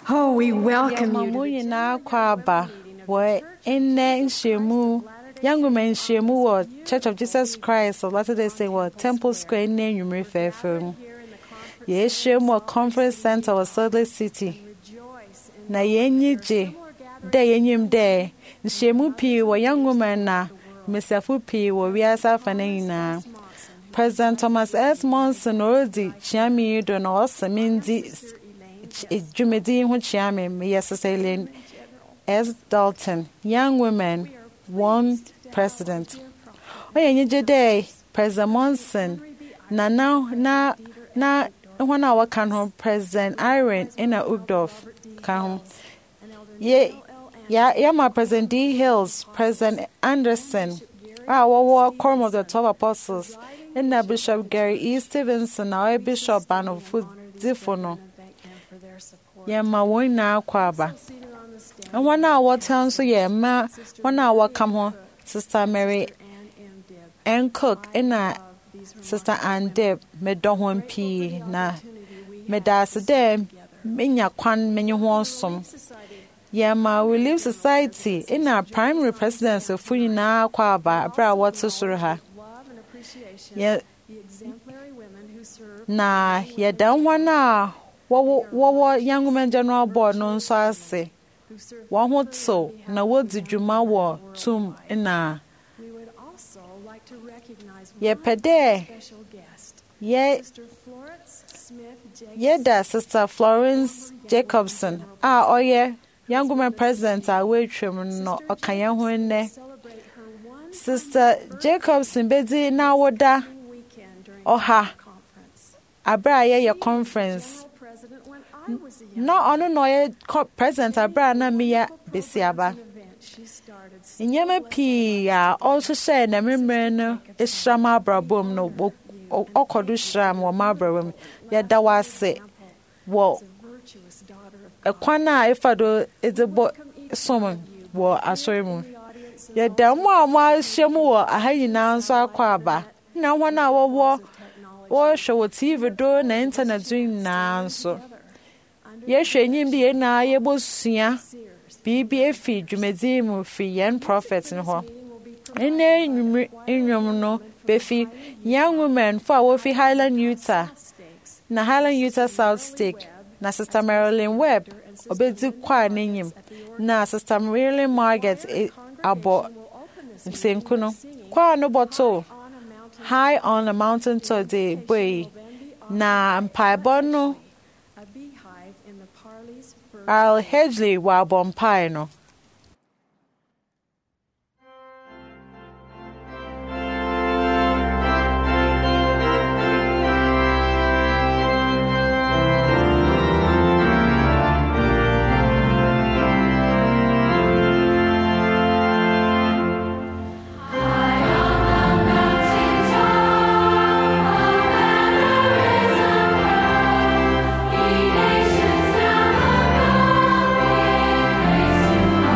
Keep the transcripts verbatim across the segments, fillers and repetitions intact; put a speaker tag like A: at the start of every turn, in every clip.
A: Oh, we welcome you.
B: Mamuyi na kwaba wo enne nshemu young women nshemu wo Church of Jesus Christ of Latter-day Saints wo Temple Square ne nwumre fefe. Ye shemu Conference Center wo Salt Lake City. Na yenyije de yenyim de nshemu pi wo young women na mesafu pi wo wiasa fanina. President Thomas S. Monson Odi Chiami do no osamindi Jumedi hu Chiami me Cecilian S. Dalton. Young women, one president. Oye nyije day President Monson na na na na wana wakan ho President Irene Ina Ugdorf kan ye ya ya ma President D. Hills, President Anderson, ah wo quorum of the twelve apostles. And Bishop Gary E. Stevenson, our Bishop Banofu Zifono. Yama wina kwaba. And one hour town so yeah, ma one hour come home, Sister Mary Ann Cook, and na Sister Ann Deb, me dohon P na me das dem, minya kwan menyu wonsum. Yama we live society in our primary presidents of Fuyina kwaba, bra what's surha. Yeah. Na ya dan wana wo wo young women general board no so ase wo ho to na wo di dwuma wo tum na ye pede ye ye da Sister Florence Jacobson ah oye young women president a we twem no okanya ho ne Sister Jacobson bedi na woda oha abra ye your conference no ono no ye president abra na me ya besiaba nyema pi ya also share na memre no ishrama brabom no okodu shram wo mabrabom ya da wase wo ekwana ifado edebo somon wo asoremu ya da mo ama hyemu wo ahayina nso akwaba na wana wo wo wo show T V do na internet doing na nso ye hwenyim bi na ye bosua bibi efi dwumedi mu fi yen prophet no ho ene nwum no befi young women for wo fi Highland Utah na Highland Utah South Stake na Sister Marilyn Webb obedi kwa n'enyim na Sister Marilyn Margaret e, abo nsenkuno kwa no boto high on a mountain to the boy na mpaibo no I'll hedgely wa bompai no
C: Nations now come in grace.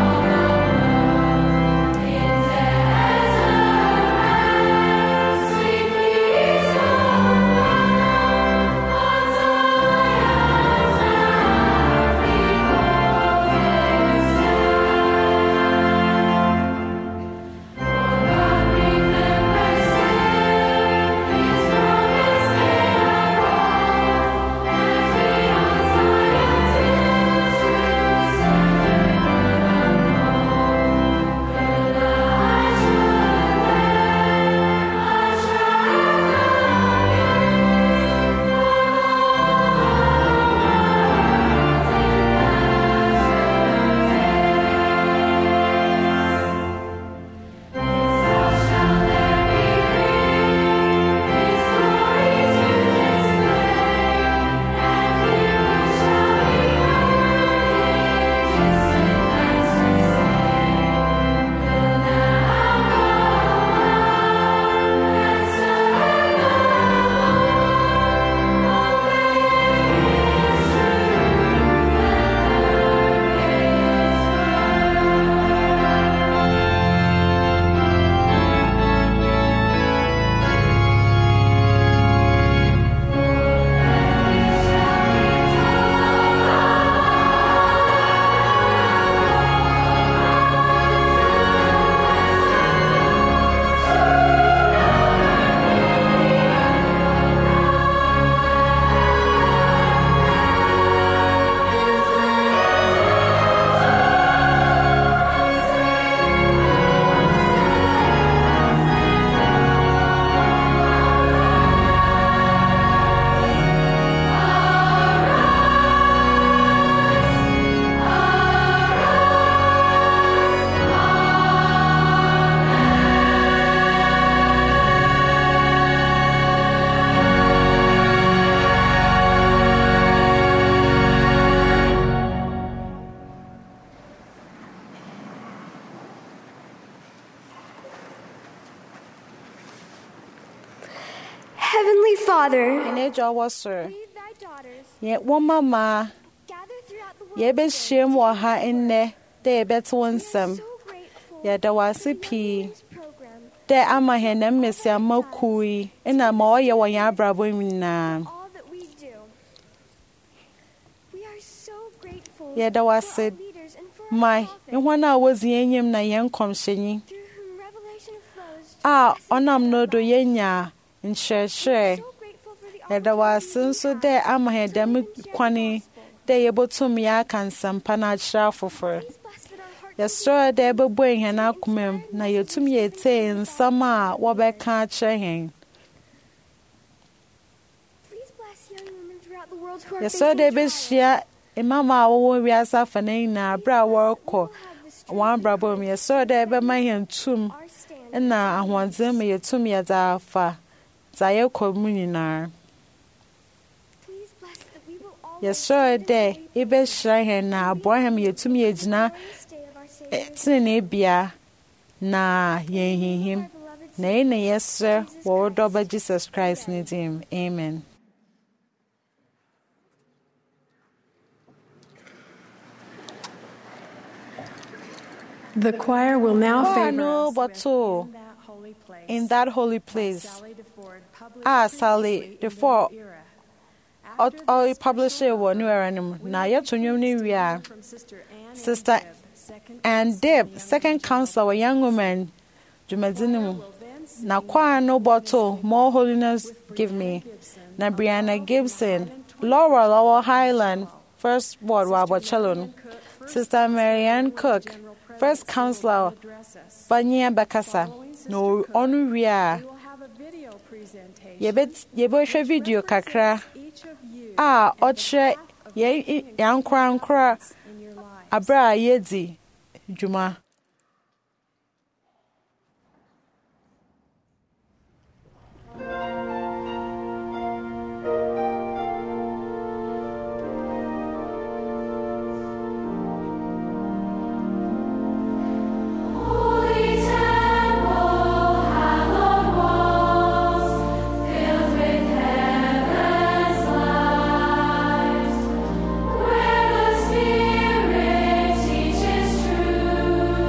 A: Father,
B: and Ejo was sir.
A: lead thy daughters,
B: Yet one mama,
A: gather throughout the world.
B: ye be shame wa ha in ne, de bet one
A: We are
B: some.
A: so grateful
B: Ye da was
A: for the
B: a
A: Young
B: pea.
A: Women's program,
B: De ama he ne miss ya mokui, and a more ye wa ya brabo na.
A: all that we do. We are so grateful
B: Ye da
A: for
B: was
A: our
B: it.
A: leaders and for our
B: My,
A: prophets,
B: and when I was yenyim na yen kom shenyi.
A: through whom revelation flows to
B: Ah,
A: us
B: onam
A: in
B: no
A: our
B: do
A: lives.
B: yenya, in share
A: We are
B: share.
A: so grateful for the
B: Yɛda wo ase
A: opportunity
B: nso
A: we
B: dɛ
A: have
B: ama yɛ
A: to
B: dɛm
A: live and share the
B: kwane
A: gospel.
B: dɛ yɛbɛtum yɛaka nsɛmpa no akyerɛ afoforɔ.
A: Please bless that our hearts
B: Yɛsrɛ dɛ ɛbɛbɔ yɛn akoma mu na yɛtum yɛtie nsɛm a wɔbɛka akyerɛ yɛn.
A: Please bless young women throughout the world who are
B: Yɛsrɛ dɛ
A: facing trials.
B: ɛbɛhyia mmama a wɔwɔ wiase afa no nyinaa berɛ a wɔrekɔ
A: We'll have the strength
B: wɔn
A: and
B: abrabɔ mu. Yɛsrɛ dɛ ɛbɛma yɛn tum
A: our standards.
B: na ahoɔden ma yɛtum yɛdze afa dza yɛkɔ mu nyinaa.
A: Please bless that we will always
B: Yɛsrɛ
A: stand in
B: dɛ
A: holy faith.
B: ɛbɛhyira yɛn na aboa yɛn ma yɛtum yɛgyina
A: Glorious day of our Savior.
B: tenenee bea na yɛnhinhim. Na yɛn na yɛsrɛ wɔ wo dɔba Jesus Christ ne din. Amen.
C: The choir will now
B: Choir
C: favor
B: no
C: us
B: bottle
C: with In That Holy Place.
B: in that holy place.
C: Sally DeFord, published
B: Ah, Sally
C: previously in
B: DeFord,
C: the New Era.
B: Ɔ-
C: After
B: ɔ-
C: this
B: publish
C: special
B: it wɔ New
C: number,
B: Era no mu.
C: we
B: Na
C: will
B: yɛto
C: be
B: nnwom no
C: pleased to
B: wie a,
C: hear from Sister Ann
B: Sister
C: and Deb, second
B: and
C: counselor
B: Deb,
C: of
B: second
C: young
B: counselor wɔ Young Women dwumadzi no
C: Choir
B: mu.
C: will then sing
B: Na choir no bottle, More Holiness
C: with
B: Give
C: Brianna
B: Me.
C: Gibson,
B: Na Brianna
C: Laurel
B: Gibson,
C: Highland
B: Laurel
C: twenty-first
B: Lowell Highland, first ward
C: Sister
B: wɔ abɔkyɛlo no.
C: Marianne Cook, first
B: Sister
C: counselor
B: Marianne
C: of
B: Cook,
C: General
B: first
C: Presidency,
B: counselor
C: will address us.
B: Banyia Bakasa.
C: Following Sister
B: No
C: Cook,
B: ɔno wie a,
C: we will have a video presentation
B: yɛbɛt- yɛbɛhwɛ video kakra
C: each of you
B: a
C: and the
B: ɔkyerɛ
C: path of
B: yɛn
C: making
B: yɛn nkorankora
C: improvements in your lives.
B: aberɛ a yɛdzi dwuma.
D: Holy temple, hallowed walls, filled with heaven's light, where the Spirit teaches truth.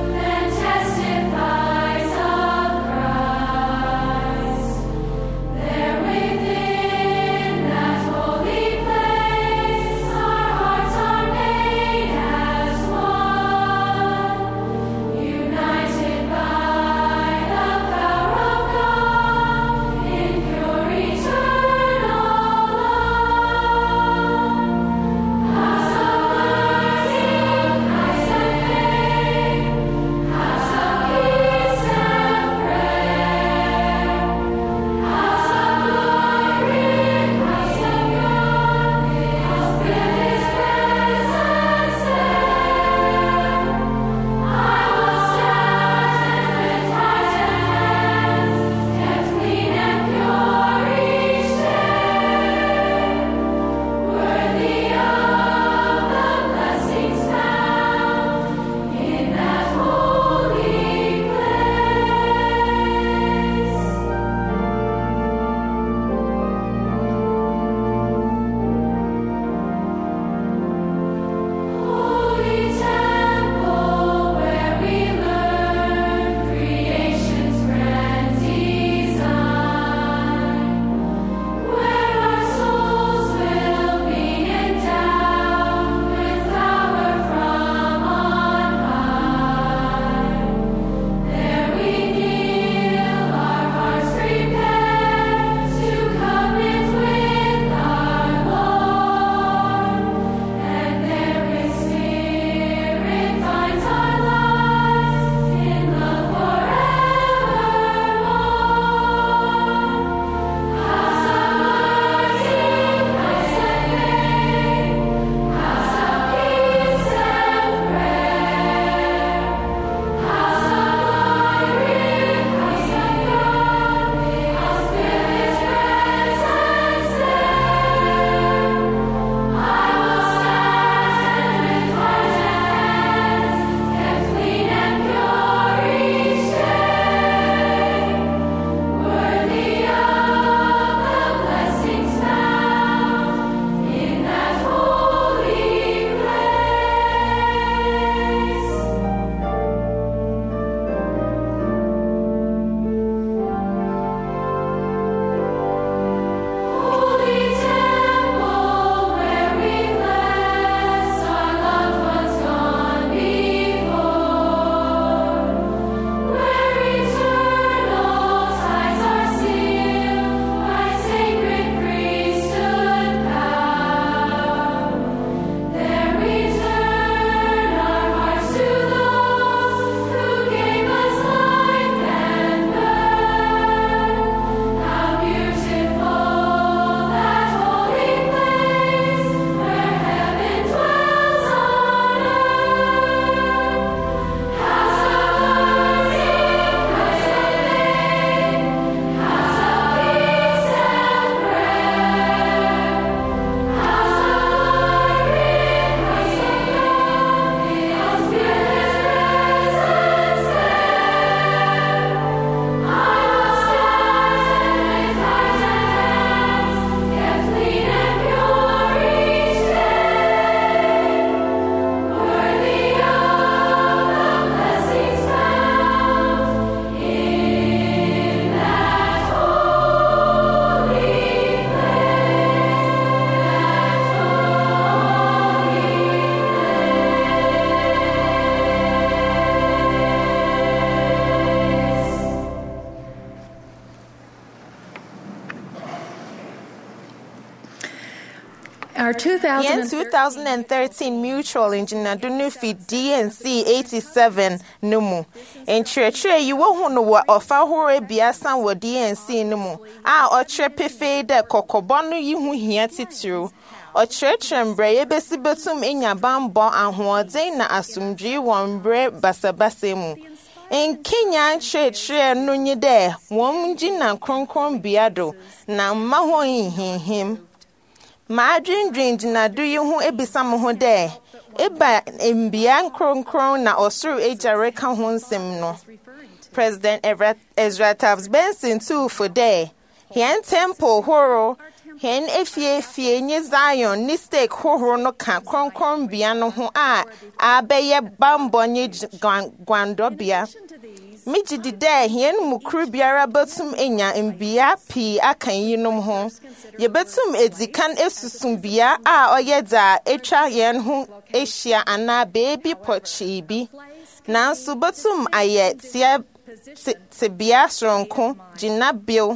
E: Yɛn twenty thirteen mutual engyinado no fi D N C eighty-seven no mu. Nkyerɛkyerɛ yi wohu no wɔ ɔfa horo ebiasa wɔ D N C no mu a ɔkyerɛ pefee dɛ kɔkɔbɔ no yi ho hia titiriw. Ɔkyerɛkyerɛ mbrɛ yɛbɛsi betum enya bambɔ ahoɔden na asomdwee wɔ mbrɛ basabasa mu. Nkenya nkyerɛkyerɛ no nye dɛ wɔn gyina kronkronbea do na mma hɔ nhihim. Maadwendwen gyinado yi ho ebisa mo ho dɛ eba mbea nkronkron na ɔsoro agya reka ho nsɛm no. President Ezra Taft Benson too for dɛ hɛn temple horo hɛn efiefie nye Zion ne stake horo no ka kronkronbea no ho a abɛyɛ bambɔ nye gwandɔbea. Miji di dɛ hɛn mukuru biara betum enya mbea pii aka yinom ho. Yebetum edikan esusum bia a ɔyɛ da etwa yɛn ho ehyia ana baby pɔchi bi. Nanso betum ayɛ tia te bia soronko gyina bio.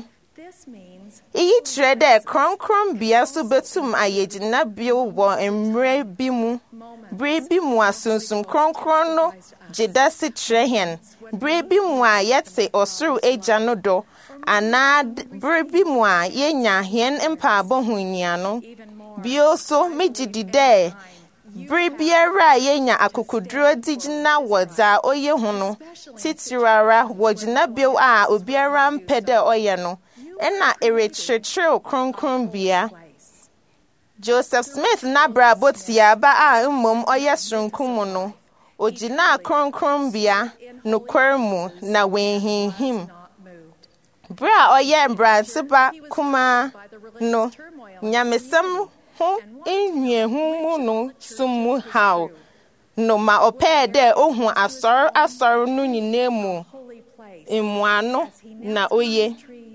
E: Iyi kyerɛ dɛ kronkron bia so betum ayɛ gyina bio wɔ mmerɛ bi mu. Bere bi mu asunsum kronkron no gyeda si kyerɛ hɛn. Bere bi mu a yɛte ɔsoro agya no do. Ana bere bi mu a yenya hɛn mpaabɔ ho nyia no. Bio so megye di dɛ bere biara a yenya akokoduro di gyina wɔ dza ɔyɛ ho no. Titirara wɔ gyina bio a obiara mpɛ dɛ ɔyɛ no. Ɛna erekyerɛkyerɛw kronkronbea. Joseph Smith nabra botiaba a mmom ɔyɛ soronko mu no. Ogyina kronkronbea nokwar mu na wenhinhim. Bra ɔyɛ mbranteba kuma no nyamesɛm ho enhiehu mu no sumu haw no ma ɔpɛɛ dɛ ohu asɔr asɔr no nyinaa mu emuano na oye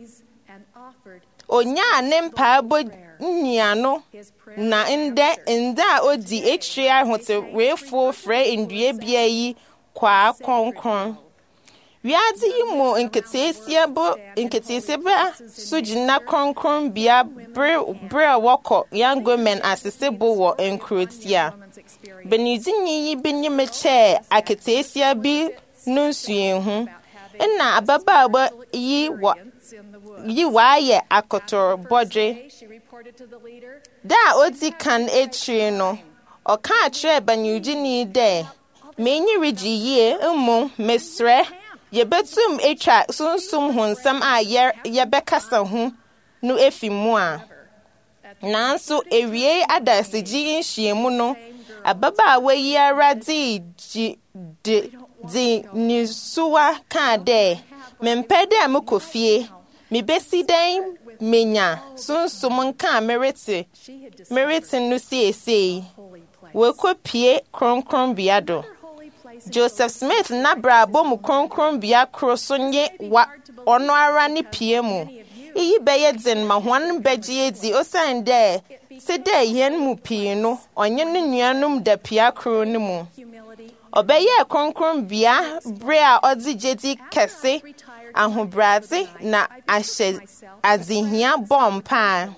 E: onya ne mpaabo nyiano na ndɛ ndɛ a odi etri ahote refo frɛ ndue bia yi kwa kronkron. Wiadze yi mu nketeesia bo nketeesia ba sujina kronkron bia bre bre wɔkɔ young women asesebo wɔ nkrotia. Benidinyi yi binyeme che aketeesia bi no nsuenhu. Ɛna ababaawa yi wɔ yi waayɛ akotor bodwe. Da odi kan etri no ɔka akyerɛ banyudini dɛ menyi rigi yie mmo mesrɛ yebetum etwa sunsum ho nsɛm a yɛbɛkasa ho no efi mu a. Nanso ewie adasegye nhyiemu no ababaawa yi ara di di di nisuwa ka dɛ mempɛ dɛ mekofie mebesi dɛn menya sunsum nka merete merete no siesei wekopie kronkronbea do. Joseph Smith nabra bom kronkronbea kro so nye wa ɔno ara ne pie mu. Iyi bɛyɛ den ma hwan bɛgye edi osan dɛ se dɛ yɛn mu pii no ɔnye ne nuanom da pia kro ne mu. Ɔbɛyɛ kronkronbea bre a ɔdze gyedi kɛse ahobrade na ahyɛ adzehia bɔmpa.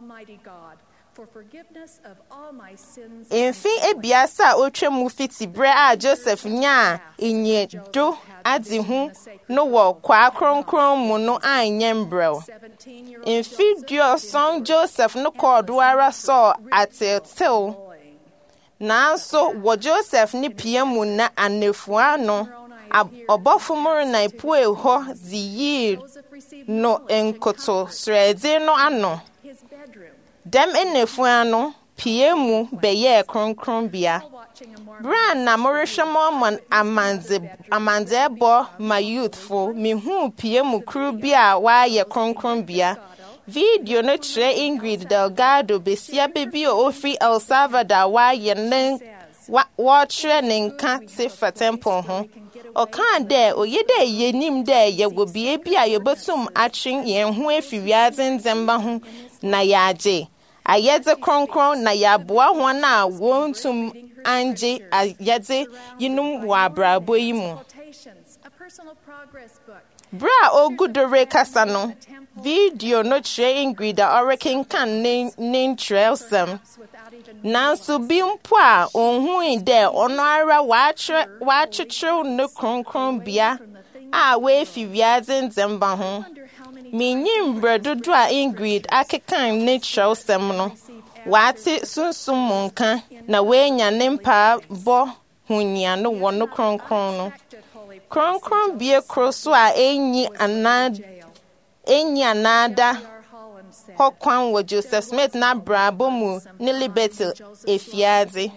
E: Mfi ebiasa otwa mu fiti bre a Joseph nya inye do adi hu no wɔ kwa kronkron mu no anya mbrɛw. Mfi duoson Joseph no kɔɔdo ara sɔ atetew. Nanso wɔ Joseph ne pia mu na anefua no ɔbɔfo na ipue hɔ di yi no enkoto srɛdze no ano. Dem enefua no pie mu bɛyɛ kronkronbea. Bra na morehwɛ mo amanze amanze bɔ ma youthful mihu pie mu kru bi a waayɛ kronkronbea. Video no kyerɛ Ingrid Delgado besia bebi o ofri El Salvador waayɛ ne wɔkyerɛ ne nka te fa temple ho. Ɔka dɛ oye dɛ yenim dɛ yɛwɔ bie bi a yɛbɛtum atwe yɛn ho afi wiadze ndzɛmba ho na yɛagye. Ayɛdze kronkron na yɛaboa hɔn a wɔntum angye ayɛdze yinum wɔ abrabɔ yi mu. Bra ogudore kasa no. Video no tre Ingrid a Orakin kan nin trailsem. Nanso bi mpo a onhu ide ono ara waatre waatwetrew no kronkron bia a we fi wiaze nzemba ho. Minyim bredodo a Ingrid akekan ne trailsem no. Wate sunsum monka na wenya ne mpa bo hunya no wono kronkron no. Kronkron bie kroso a enyi anad enyi anada hokwan wo Joseph Smith na brabo mu ne Liberty efiade.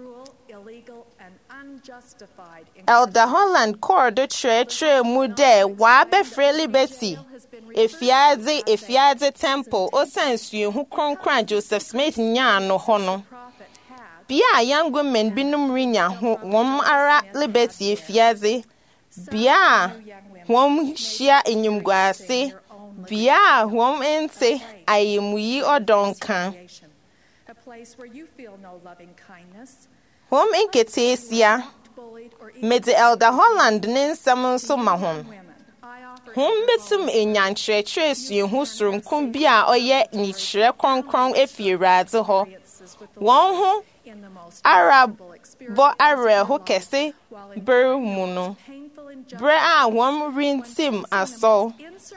E: Elder Holland cord tre tre mu de wa be free Liberty efiade efiade temple o sensu hu kronkron Joseph Smith nya no ho no. Bia young women binum rinya ho wom ara Liberty efiade. Bia wom hia enyumguase. Bia wom ente ayemuyi odonka.
C: A place where you feel no loving kindness.
E: Wom enketesia. Mede Elder Holland ninsam nso ma hom. Hom betum enyantrechre suhu surunkum bia oye nichre kronkron efierade ho. Won ho Arab bo are ho kese ber mu no. Bre a wom rintim aso.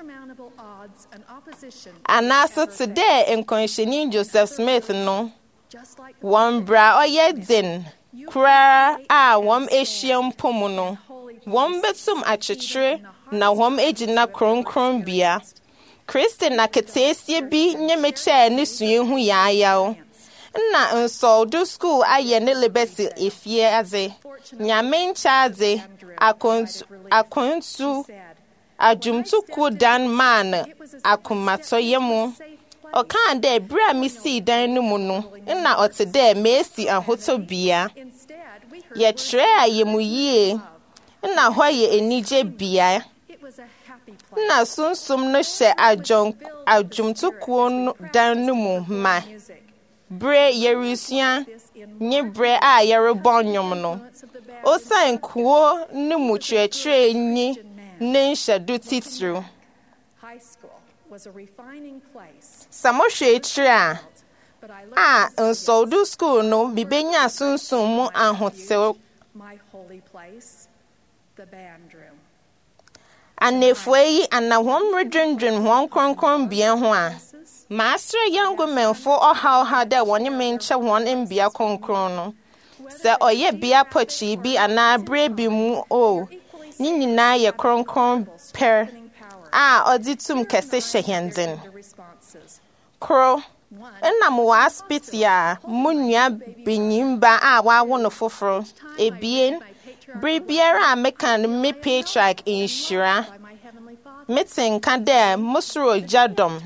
E: Anasa today in Conshinin Joseph Smith no. One bra oye din. Kura a wom ehiem pomu no. Wom betum achetre na wom ejina kronkron bia. Christian na ketesie bi nyemeche ne suyehu yaayaw. Na nso do school aye ne Liberty efie aze. Nyame nchaade akontu akontu ajumtuku dan man akumato yemu. Okan de bra mi si dan no mu no. Na ote de mesi ahoto bia. Ye tre ayemu yie. Na hoye enije bia. Na sunsum no hye ajon ajumtuku dan no mu ma. Bre Yerusia nye bre a yerebon nyom no. Osan kuo ne mu twetwe nyi ne nhyedu titru.
C: High school was a refining place.
E: Samohwe tire a nso do school no bibenya sunsum mu ahotew.
C: My holy place, the band room.
E: Anefoi anahom redwendwen hon kronkron bia ho a. Master young women for or how hard that one you mention one in Bia Concrono. Sir, or ye Bia Pochi be an abrabi mu o. Nini na ye croncron per. Ah, or did some cassesha henden. Crow. And I'm was pitia, Munya binimba ah, wa wonderful fro. A being. Brebiera mekan me patriarch in Shira. Meeting kade musro jadom.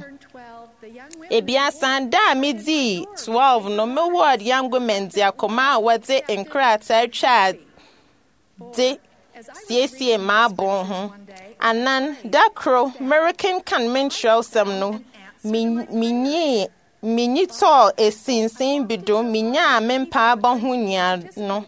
E: Ebia sanda midi twelve no me word young women dia koma wade enkrata twa de siesie ma bon ho anan dakro American can menstrual sem no minyi minyi to esinsin bido minya mempa ba ho nya no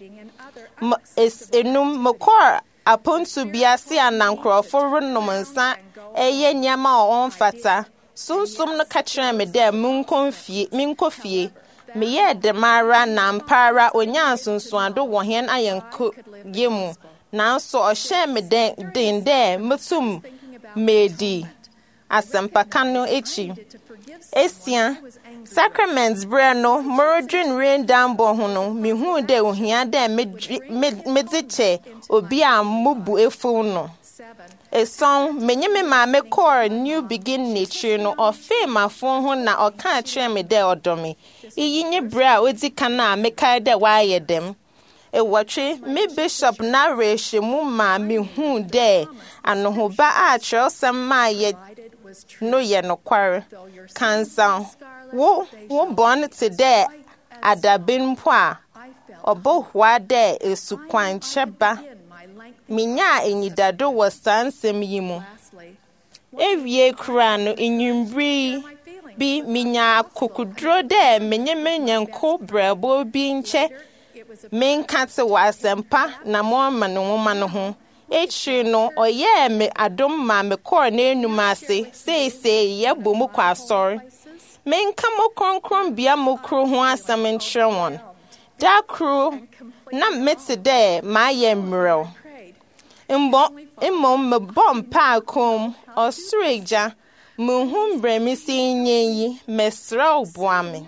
E: es enum mokor apontu biase anankrofo runnom nsa eye nyama on fata sunsum no kachira me de munkonfie minkofie me ye de mara na mpara onyansunsu ado wo hen ayenko yemu nanso o hye me de den de mutum medi asempaka no echi esia sacraments bre no morodwen rain down bo ho no me hu de ohia de mediche obi a mubu efu no a song menye me ma me core new begin nature no o fe ma fon ho na o ka kire me de odomi iyi nye bra odi kana me kai de wa ye dem e watwe me bishop na reshe mu ma me hu de ano ho ba a kire sem ma ye no ye no kware kansa wo wo born today adabin po a obo hwa de esukwan cheba minya enyidado was sansem yimu ewie kura no enyumbri bi minya kokudro de menye menyanko brabo bi nche menkate wasempa na mo ma no nwoma no ho Echi no oye me adom ma me kor na enum ase sei sei ye bo mu kwa asori menka mo kronkron bia mo kro ho asam nkyere won da kro na mete de ma ye mrew mbo immo me bom pa kom osreja mo hum bremi si nyeyi mesra obuame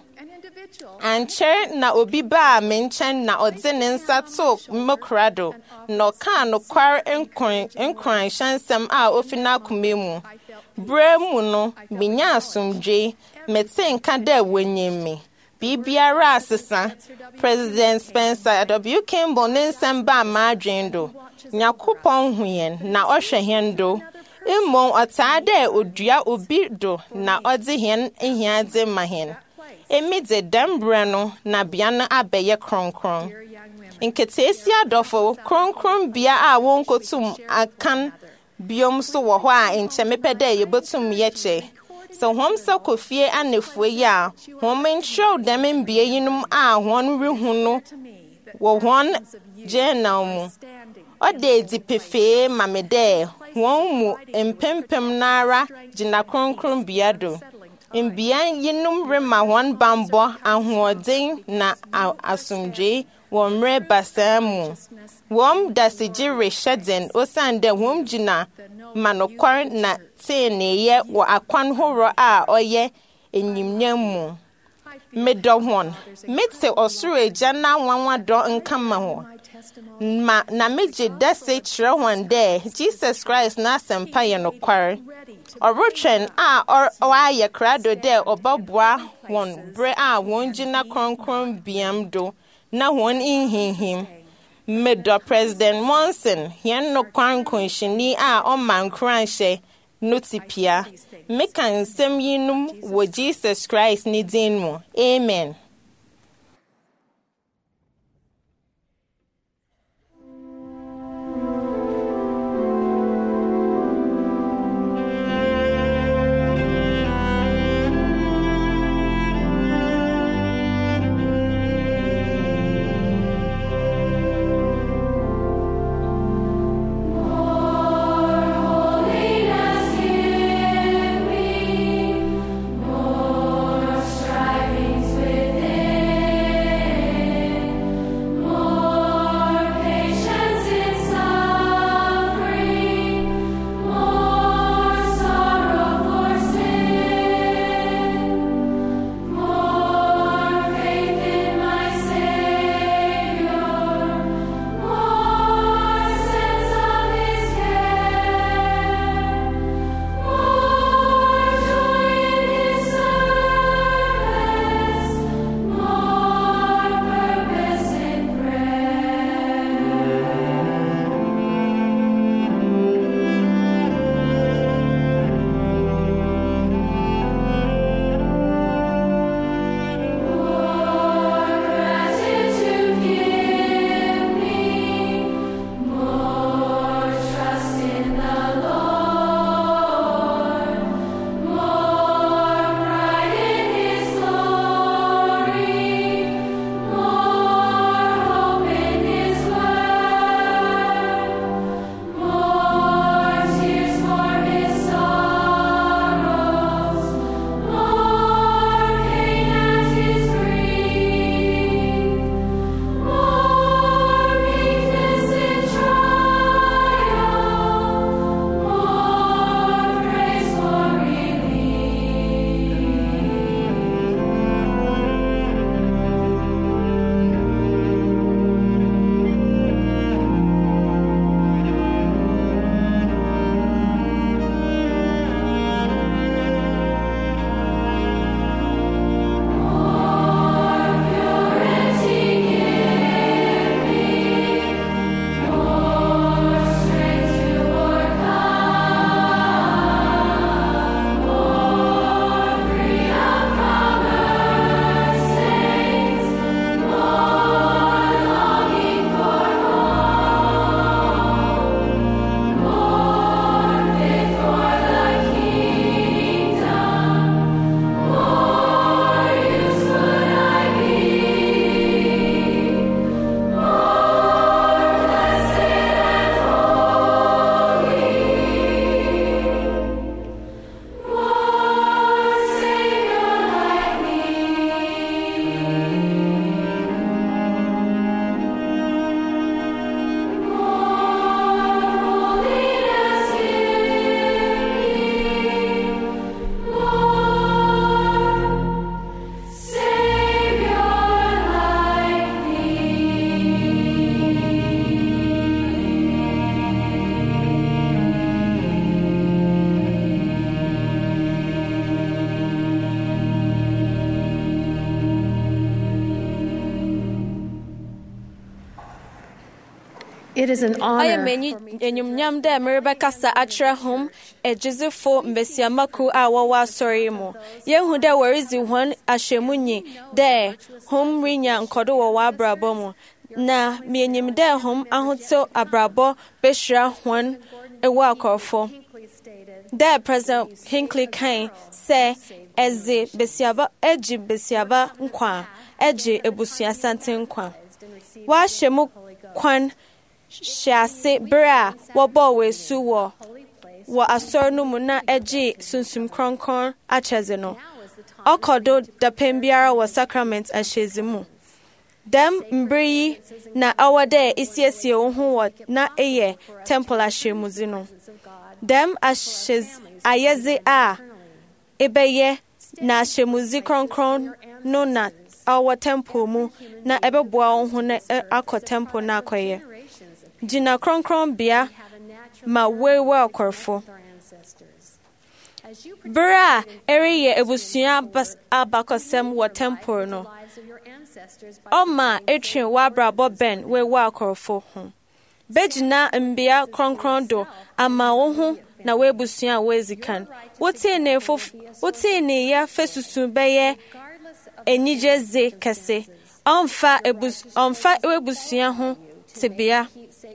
E: anche na obi ba me nchen na odze ne nsa tok mokrado no kan no kwar enkron enkron shansam a ofina kumemu bremu no binya asomdwe meten ka da wanyemi bibiara asesa President Spencer W Kimball nensam ba madwendo nyakopon huyen na ohwe do immo otade odua obi do na odze hen ehiade mahen emide dambre no na bia no abeye kronkron nketesi adofo kronkron bia a wonkotum akan biom so wo ho a enchemepede yebotum yeche so hom so kofie anefue ya hom nshow dem mbie yinum a hon rehu no wo hon jenal mu ode di pefe mamede hon mu empempem nara gina kronkron bia do mbia yinum rema hon bambo ahoden na asumdwe womre basamu wom dasijire shaden osande wom gina manokwar na teneye wo akwan horo a oye enyimnyamu medo hon mete osuru eja na wanwa do nkama ho ma na meje dase kire hon de Jesus Christ na sempa ye nokwar orotwen a or aye krado de obabua won bre a won gina kronkron biam do na won inhihim medo President Monson hien no kwan konshini a o man kranhye notipia meka nsem yinum wo Jesus Christ ni din mu amen.
D: With
F: It is an
G: I
F: honor
G: am many enyumnyam de Meribeka sa atra home e Josepho mbesiamaku a wawa sorry mo. Ye hu de warizi hwan ahwemunyi de home rinya nkodo wo wa abrabo mo. Na me enyim de home ahoto abrabo behra hwan e wa akofo. De President Hinckley kan say eze besiaba eji besiaba nkwa eji ebusua santen nkwa. Wa hwemu kwan Shase bra wabo we suwo wa asorno mu na eji sunsum kronkron acheze no okodo da pembiara wa sacrament ahyezimu dem mbreyi na awade isiesie wo ho wo na eye temple ahyemuzi no dem ashez ayeze a ebeye na ahyemuzi kronkron no na awa temple mu na ebeboa wo ho na akọ temple na akoye Jina kronkron bia ma wewe akorfo Bra eriye ebusua abakosem wo temple no Oma etwe wabrabo ben wewe akorfo ho Bejina mbia kronkron do ama wo ho na webusua wezikan wote ne fof wote ne ya fesusu beye enijeze kese onfa ebus onfa webusua ho tibia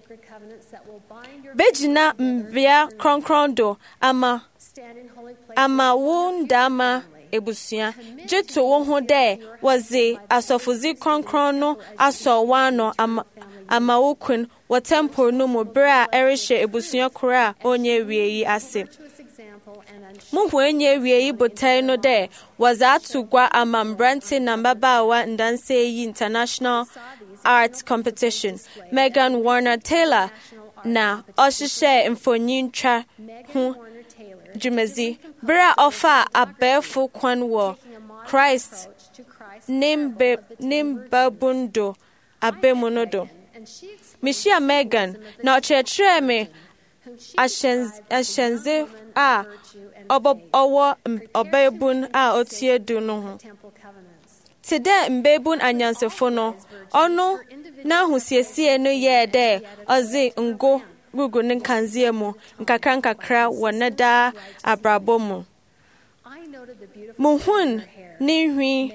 G: Bejina mbia kronkrondo ama ama wundama ebusua jeto wo ho de wazi asofuzi kronkrono asowano ama ama wokun wo temple no mu bra erishe ebusua kura onye wieyi ase Muhu enye wieyi botai no de wazatugwa ama mbranti na mbabawa ndanse yi international Arts Competition. Megan Warner Taylor na oshishe mfonyin twa hu jumezi bra ofa abefu kwan wo Christ nimbe nimbabundo abemunodo Mishia Megan na ochechre me ashenze a obo owo obebun a otie du no ho Tide mbebun anyansefo no ono na husiesie no ye de ozi ngo gugu nkanzie mu nkakra nkakra wonada abrabo mu Muhun ni hwi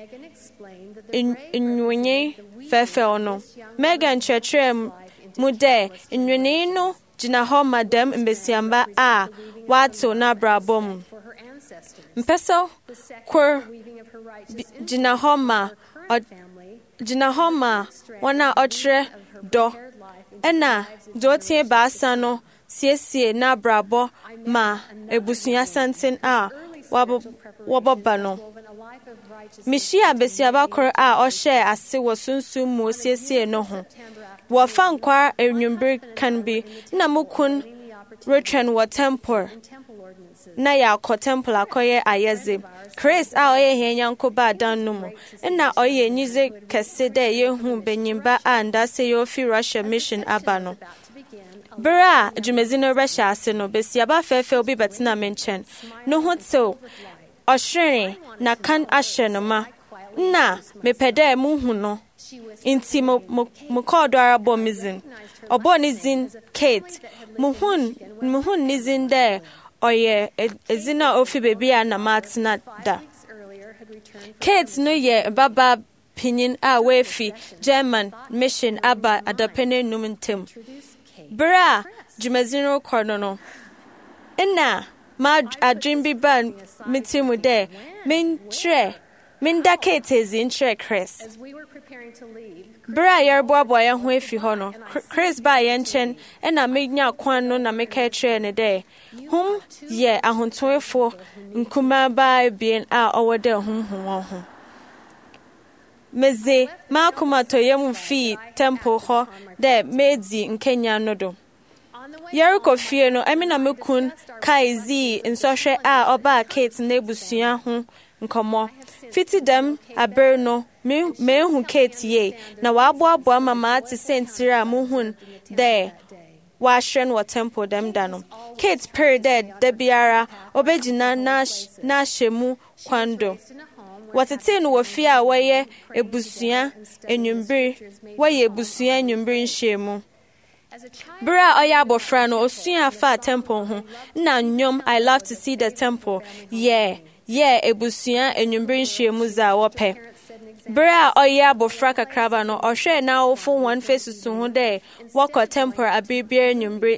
G: enwenye fefe ono Megan chechre mu de enwene no jina ho madam mbesiamba a wato na abrabo mu Mpeso kur jina homa jina homa wana otre do ena do tie baasa no siesie na brabo ma ebusua santen a wabo waboba no Mishia besiaba kor a ohye ase wo sunsun mu siesie no ho wo fankwa enwumbre kan bi na mukun retren wo temple na ya ko temple akoye ayeze Chris a oye henyanko ba dan no mu na oye nyize kese de yehu benyimba anda se yo fi Russia mission aba no Bra jumezino Russia ase no besiaba fefe obi betina menchen no hotel oshre na kan ahye no ma na mepede mu hu no inti mo mo kodo arabo mizin obo nizin Kate muhun muhun nizin de Oye ezina ofi baby na matna da Kate no ye baba pinin a wefi German mission aba adapene numentem Bra jumazino korno Ina ma adrimbi ban mitimu de min tre min da Kate ezin tre Chris Bra yarbo boy ho efi ho no Chris ba ye nchen na menya kwan no na meka tre ne de hum ye ahontoefo nkuma ba bien a owode hum hum ho meze makuma to yem fi temple ho de medi nkenya no do Yeriko fie no amina mekun kaizi nsohwe a oba Kate na ebusua ho nkomo fiti dem aber no me hu Kate ye na waboabo mama ati sentira muhun de wa hwen wo temple dem dano Kate per dead de biara obegina na na hwemu kwando watete no wofie a woye ebusua enwumbre woye ebusua enwumbre nhwemu Bra oya abofra no osua afa temple ho na nyom I love to see the temple. Yeah, yeah, ebusua enwumbre nhyiemu za wope. Bra oya abofra kakraba no ohwe na ofo one face so ho de wako temple abibia enwumbre.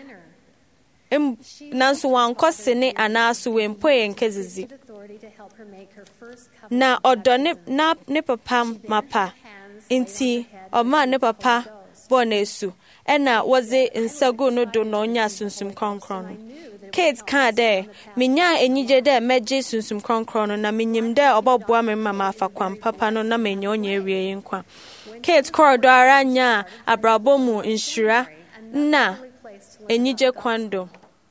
G: Nanso wankose ne anaso wempoe nkezizi. Na odone na ne papa mapa. Inti oma ne papa bonesu. Ena waze nsago no do no nya sunsum kronkron. Kate ka de minya enyije de meje sunsum kronkron na minyim de oboboa me mama afa kwam papa no na menye onye ewie nkwa. Kate corridor aranya abrabomu nshira na enyije kwando.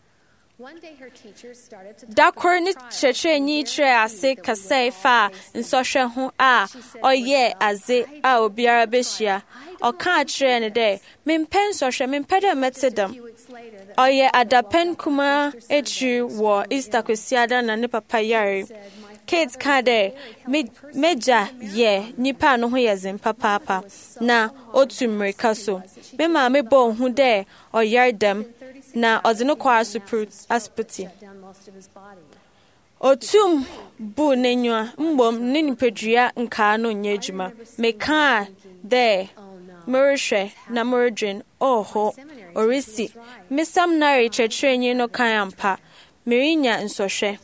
G: Dakor ni cheche nyi tre ase kase fa nsoshe ho a oye aze a obiara behia oka tre ne de mempen soshe mempede metedam oye adapen kuma echi wo Easter kwesiada na ne papa yare. Kate kade meja ye nipa no ho yezin papa papa na otumre kaso me ma me bo hu de oyar dem na odino kwa asputi otum bu nenwa mbom ne nipadua nka no nyejuma meka de murhwe na murdrin oho orisi misam nari chechrenye no kayampa mirinya nsohwe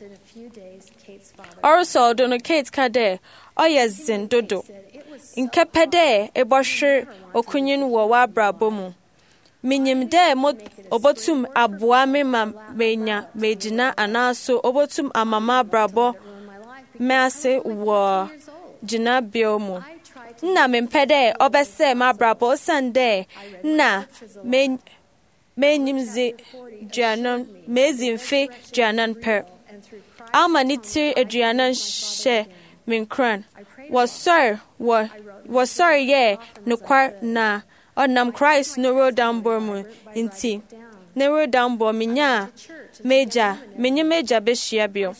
G: also dono Kate kade oyezin dodo nkepede ebohwe okunyin wo wa brabomu minyim de obotum aboa me ma menya mejina anaso obotum amama brabo mease wo jina biomu na mempede obese ma brabo sande na men menyimze janan mezimfe janan per almaniti adrianan she minkran was sir was was sorry ye no kwar na onam Christ no road down bormu inti no road down bor minya meja menye meja behia bio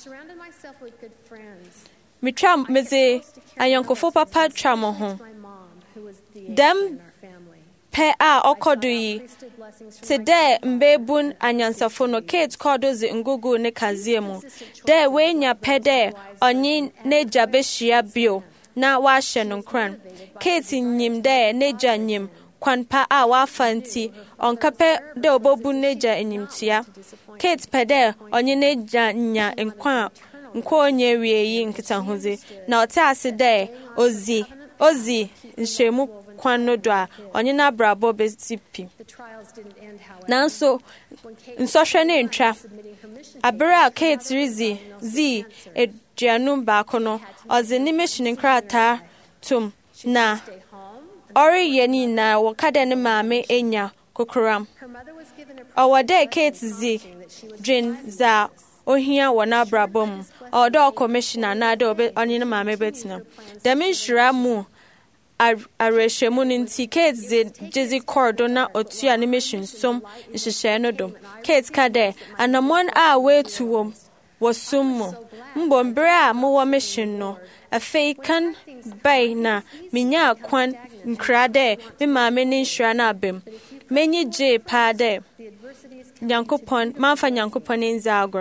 G: mi tram meze ayonkofo papa tram ho dem pe a okodo yi today mbebun anyansafo no Kate kodozi ngugu ne kaziemu de wenya pede onyi neja behia bio na wa hye no kran Kate nyim de neja nyim kwanpa a wafanti onkape de obobu neja enyimtia Kate pede onye neja nya nkwa nkwa onye wieyi nkitahozi na otiase de ozi ozi nshemu kwano do a onye na brabo besipi nanso nsohwe ne ntwa abera Kate rizi zi eduanum ba kono ozi ni mission nkrata tum na ori yeni na wakade ne maame enya kokoram awade Kate zi drin za ohia wona brabom odo commissioner na de obe onye ne maame betina dem shira mu areshemu nti Kate zi jizi cordo na otua ne mission som nhyehyɛ no dom Kate kade anamon a wetuwom wasummo mbombre a mo mission no afei kan bai na minya kwan nkrade me maame ne nhira na abem menyi je pa de nyankopon manfa nyankopon nzagor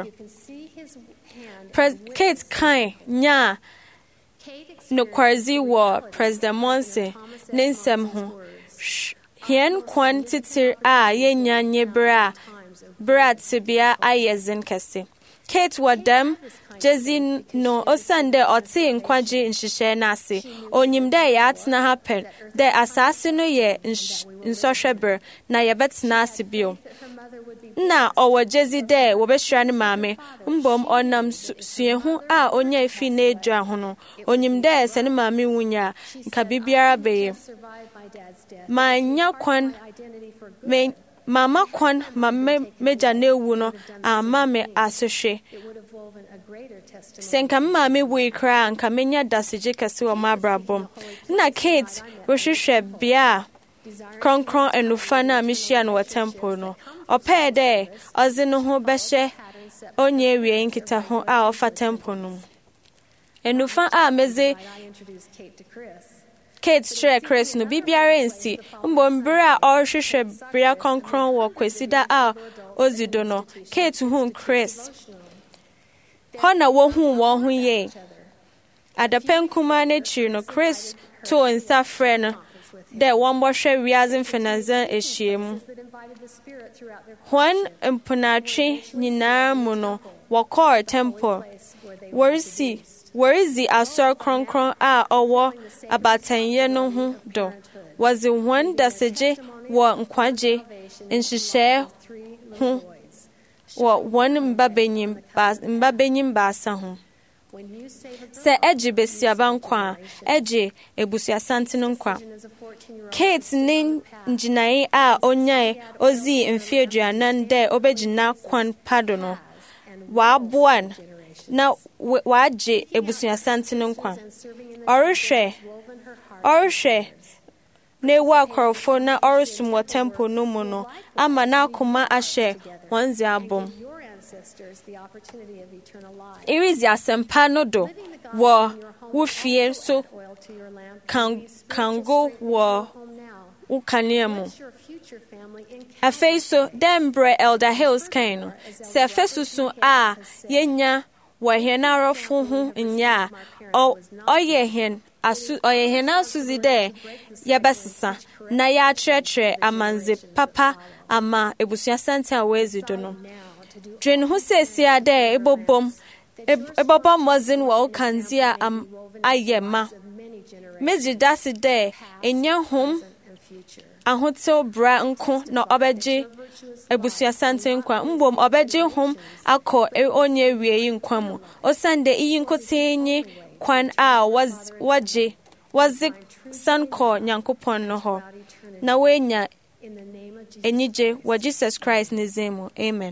G: Kate kai nya no kwarzi wo President Monse nensem ho hien kwan titir a yenya nyebra bra tibia ayezin kase Kate wadam Jezi no osande oti nkwaji nhyehyɛ n'ase onyim de ya atena happen de asase no ye nsohweber na ye betena ase bio na owo jezi de wo behwira ne maame mbom onam suehu a onya efi na edwa ho no onyim de se ne maame wunya nka bibiara beye manya kwan me mama kwan mama meja na ewu no ama me asohwe senka mama we kra nka menya dasije kase wo mabrabom na Kate wohwehwe bia kronkron enufa na mihia no temple no opɛ de ozi no ho behye onye wie nkita ho a ofa temple no enufa a meze Kate kyerɛ Chris no bibiara nsi mbom bere a ɔrehwehwɛ bea kronkron wɔ kwasida a ozi do no Kate hu Chris hɔ na wohu wɔn ho yie adapɛ nkumaa n'akyiri no Chris too nsa frɛ no dɛ wɔmbɔhwɛ wiase mfenazan ahyiamu wɔn mponatwe nyinaa mu no wɔkɔɔ temple wɔresi wɔrezi asɔr kronkron a ɔwɔ abatanyɛ no ho do wɔdze wɔn dasagye wɔ nkwagye nhyehyɛe ho wɔ wɔn mbabenyim baasa ho sɛ ɛgye besiaba nkwa a ɛgye ebusuasantene nkwa Kate ne ngyinae a onyae ozii mfe aduanan dɛ obegyina kwan pa do no wɔaboa na wɔagye ebusuasantene nkwa ɔrehwɛ ɔrehwɛ n'ewu akɔrɔfo na ɔresom wɔ temple no mu no ama n'akoma ahyɛ wɔn dze abom Irizi asɛmpa no do wɔ wo fie so kango wɔ wo kanea mu afei so dɛ mbrɛ Elder Hills kan no sɛ ɛfɛ susu a yɛnya wɔ hɛn arɔfo ho nyɛ a ɔyɛ hɛn asu ɔyɛ hɛn asuzi dɛ yɛbɛsesa na yɛakyerɛkyerɛ amanze papa ama ebusuasante a wɔazi do no dwen ho sɛsia dɛ ebobom ebobɔ mmɔdzen wɔ wo kandzea am ayɛ ma megye dase dɛ ɛnyɛ hom ahotew bra nko na ɔbɛgye ebusuasante nkwa mbom ɔbɛgye hom akɔ onye wiei nkwa mu osiane dɛ iyi nkotee nye kwan a wɔgye wɔdze san kɔ Nyankopɔn no hɔ na wɔanya enyigye wɔ Jesus Christ ne dzin mu amen.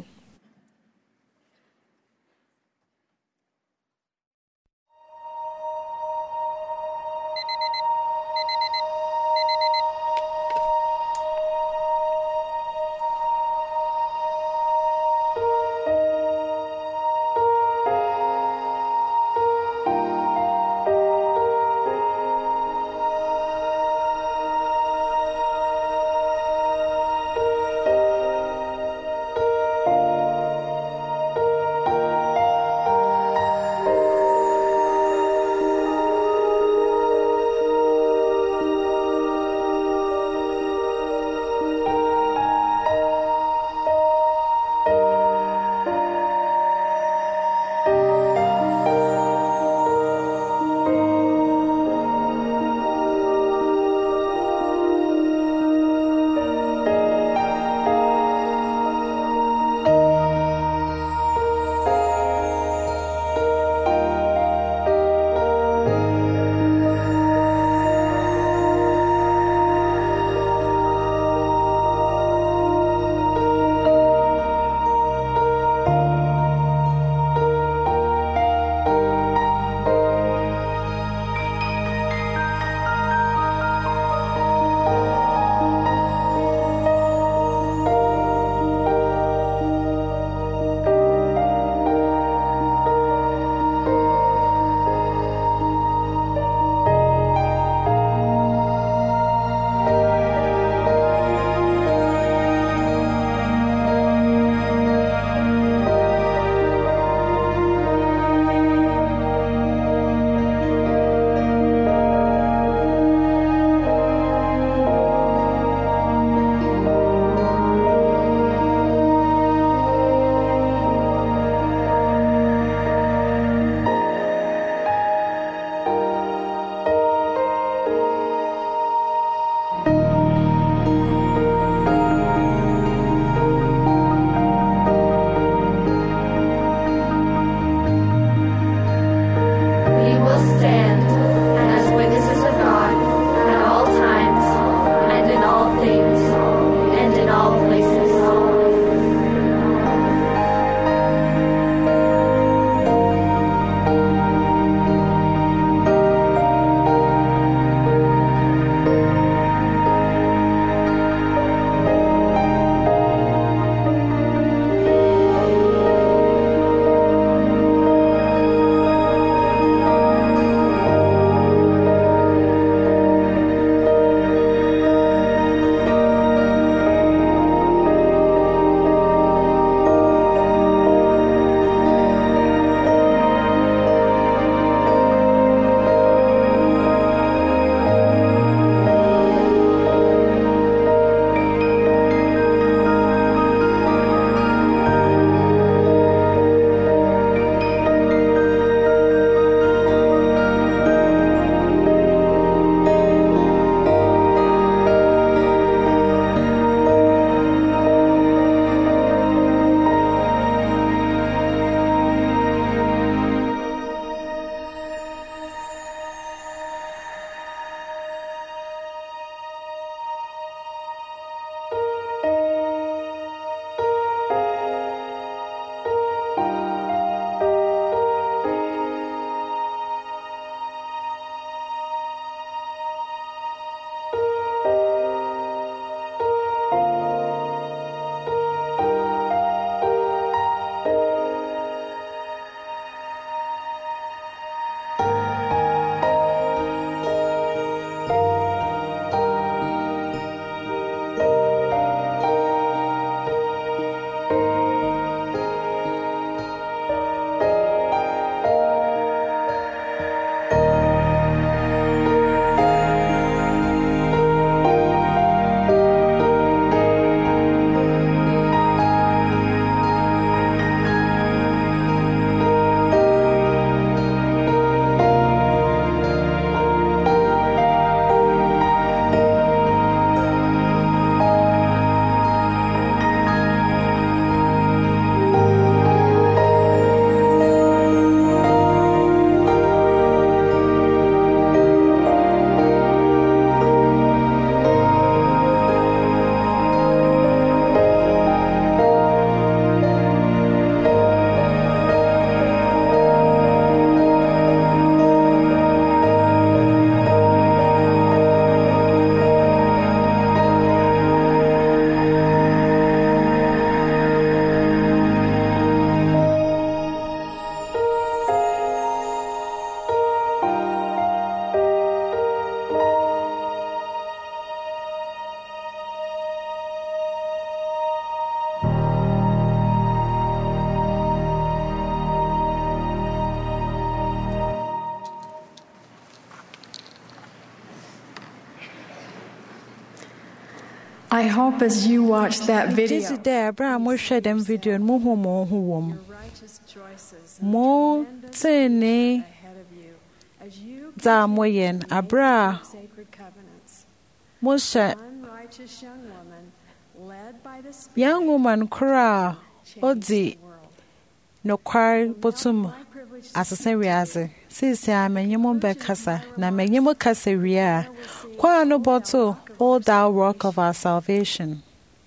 F: hope as you watch that video,
B: Jisi dɛ abra mo hwɛ dɛm video no mo ho mo ho wɔ mu.
C: righteous choices
B: Mo tene
C: ahead of you as you
B: dza mo yɛ no abra
C: sacred covenants.
B: mo hyɛ
C: One righteous young woman led by the Spirit
B: young woman kora odi nokwar botum asese wiase. Sisi a menye mo bɛkasa na menye mo kasa wie a kwa no bɔto all thou rock of our salvation.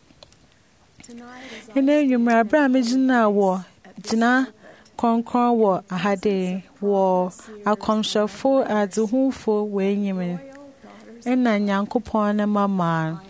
B: Ene nwumra abra me gyina wɔ gyina kronkron wɔ ahade wɔ akɔmhyɛfo adehufo wɔ enyim ɛna Nyankopɔn ne mama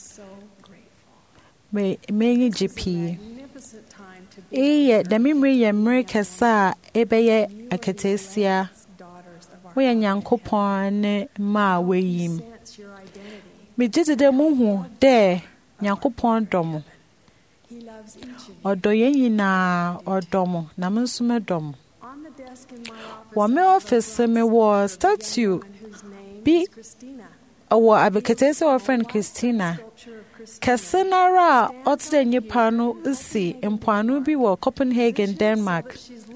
B: me menyi gye pii. Iye da mimri yɛ mmere kɛse a ɛbɛyɛ akatesia woyɛ Nyankopɔn ne mma a wɔyim. Megye di dɛ muhu dɛ Nyankopɔn dɔ mo. Ɔdɔ yɛn nyinaa ɔdɔ mo na me nso medɔ mo. Wɔ me office mewɔ statue bi ɛwɔ abekatesia wɔ friend Christina. Kɛse nara a ɔte dɛ nnipa no si mpoano bi wɔ Copenhagen, Denmark.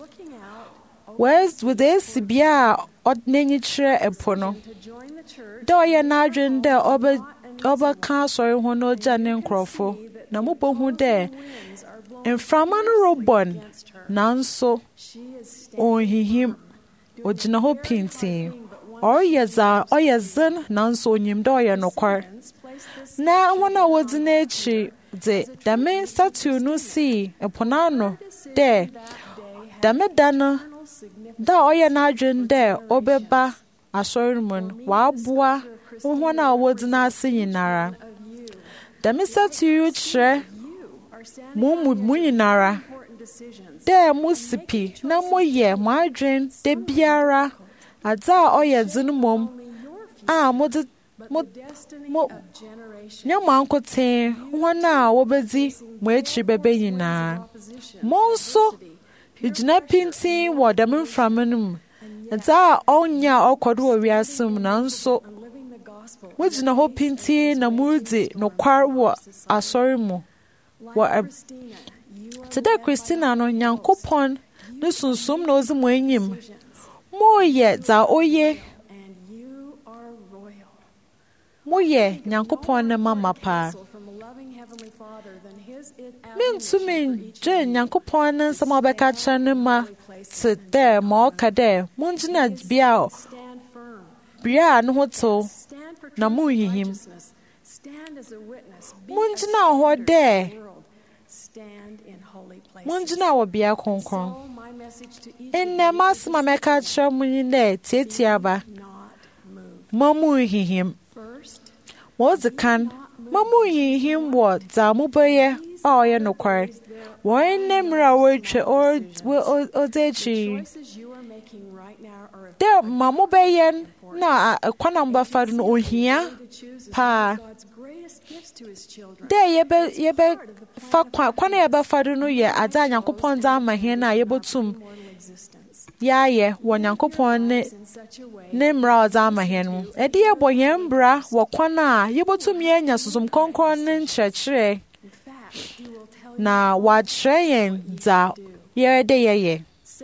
B: Wɔde esi bea a ɔde n'ani kyerɛ ɛpo no. Dɛ ɔyɛ n'adwene dɛ ɔbɛka asɔre ho na ɔgya ne nkurɔfo. Na mobɛhu dɛ mframa no robɔ no nanso ɔnhihim. Ɔgyina hɔ pintii. Ɔreyɛ dza ɔyɛ zen nanso onyim dɛ ɔyɛ nokwar. Na wɔn a wɔdzi n'akyi de dɛme statue no sii ɛpo n'ano dɛ dɛme da no da ɔyɛ n'adwene dɛ ɔbɛba asɔre mu no wɔaboa wɔn a wɔdzi n'ase nyinara. Dɛme statue yi kyerɛ mo mu mo nyinara dɛ mo sipi na moyɛ mo adwene da biara adze a ɔyɛ dzen mmom a mode mo mo nyɛ mo ankoten wɔn a wɔbɛdzi mo akyi bɛbɛ nyinaa. Mo nso gyina pintin wɔ dɛm mframa no mu adze a ɔnyɛ a ɔkɔdo wɔ wiase mu nanso mogyina hɔ pintin na moredi nokwar wɔ asɔre mu wɔ te dɛ Christina no Nyankopɔn ne sunsum na ɔdzi mo enyim. Moyɛ dza ɔyɛ moyɛ Nyankopɔn ne mama paa. Mentumi gye Nyankopɔn ne nsɛm a ɔbɛka kyerɛ ne ma te dɛ ma ɔka dɛ mongyina bea bea a ne ho tew na monhihim. Mongyina hɔ dɛ mongyina wɔ bea kronkron. Nnɛ m'asɛm a mɛka kyerɛ mo yi dɛ tietia ba ma monhihim. Wɔdzi kan ma monhihim wɔ dza mobɛyɛ a ɔyɛ nokwar. Wɔn ne mmerɛ a wɔretwa ɔdze akyi dɛ ma mobɛyɛ na kwan a mobɛfa do no ohia paa. Dɛ yɛbɛfa kwan a yɛbɛfa do no yɛ adze a Nyankopɔn dze ama hɛn a yɛbɛtum yɛayɛ wɔ Nyankopɔn ne ne mmara a ɔdze ama hɛn no. Ɛde yɛbɔ yɛn mbra wɔ kwan a yɛbɛtum yɛanya sunsum kɔnkɔn ne nkyerɛkyerɛ na wɔakyerɛ yɛn dza yɛrɛ dɛ yɛyɛ.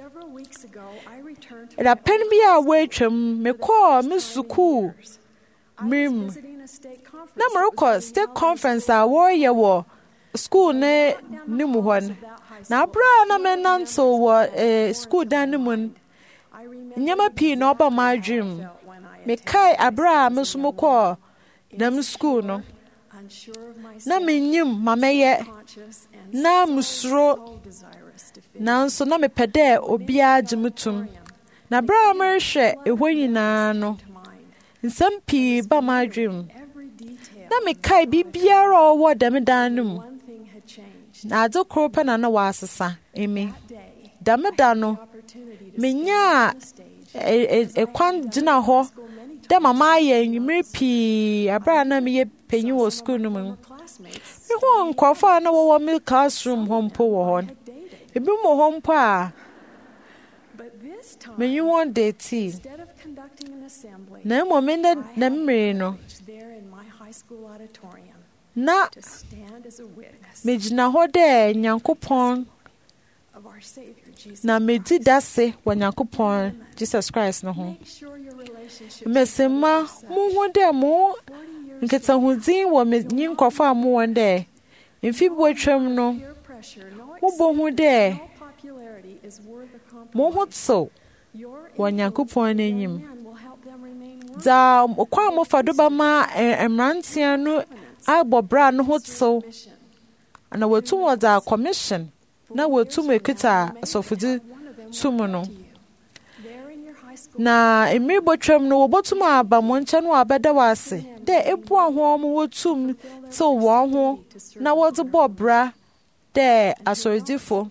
B: Dapɛn bi a wɔatwam mekɔɔ me sukuu mirim na merekɔ state conference a wɔreyɛ wɔ school ne ne mu hɔ no. Na abra na menantew wɔ eh, school dan no mu no nneɛma pii na ɔba m'adwene. Mekae abra a me nso mekɔɔ dɛm school no na menyim ma mɛyɛ na musuro nanso na mepɛ dɛ obiara gye me tom. Na abra a merehwɛ ɛhɔ nyinaa no nsɛm pii ba m'adwene na mekae biribiara a ɔwɔ dɛm dan no mu. Na adze koro pɛ na na wɔasesa emi. Dɛm da no menyaa ɛkwan gyina hɔ dɛ mama ayɛ nwumere pii abra na meyɛ panyin wɔ school no mu. Mehu nkurɔfo a na wɔwɔ me classroom hɔ mpo wɔ hɔ. Ebi mo hɔ mpo a menyi wɔn de tii. Na mmom ne na mmere no na
F: to stand as a witness
B: megyina hɔ dɛ Nyankopɔn
F: of our Savior Jesus.
B: na medi dase wɔ Nyankopɔn Jesus Christ no ho.
F: Make sure your relationship
B: Mesema muhu dɛ mo nkitahodin wɔ me nyi nkurɔfo a mowɔ dɛ mfi bi atwam no
F: peer pressure, no
B: mobɔhu dɛ
F: no popularity is worth a compromise.
B: mo ho tew
F: Your
B: wɔ Nyankopɔn n'anim.
F: man will help them remain worthy.
B: Dza kwan a mofa do bɛma ɛ- mmeranteɛ no abɔ bra no ho tew
F: Mission.
B: na wɔatum wɔdze a commission na wɔatum ekita asɔfodzi tum no.
F: There in your high school
B: Na mmiri bɔtwam no wɔbɛtum aba mo nkyɛn wɔ abɛda wɔ ase dɛ eboa ho ɔmo wɔtum tew wɔn ho na wɔdze bɔ bra dɛ asɔredifo.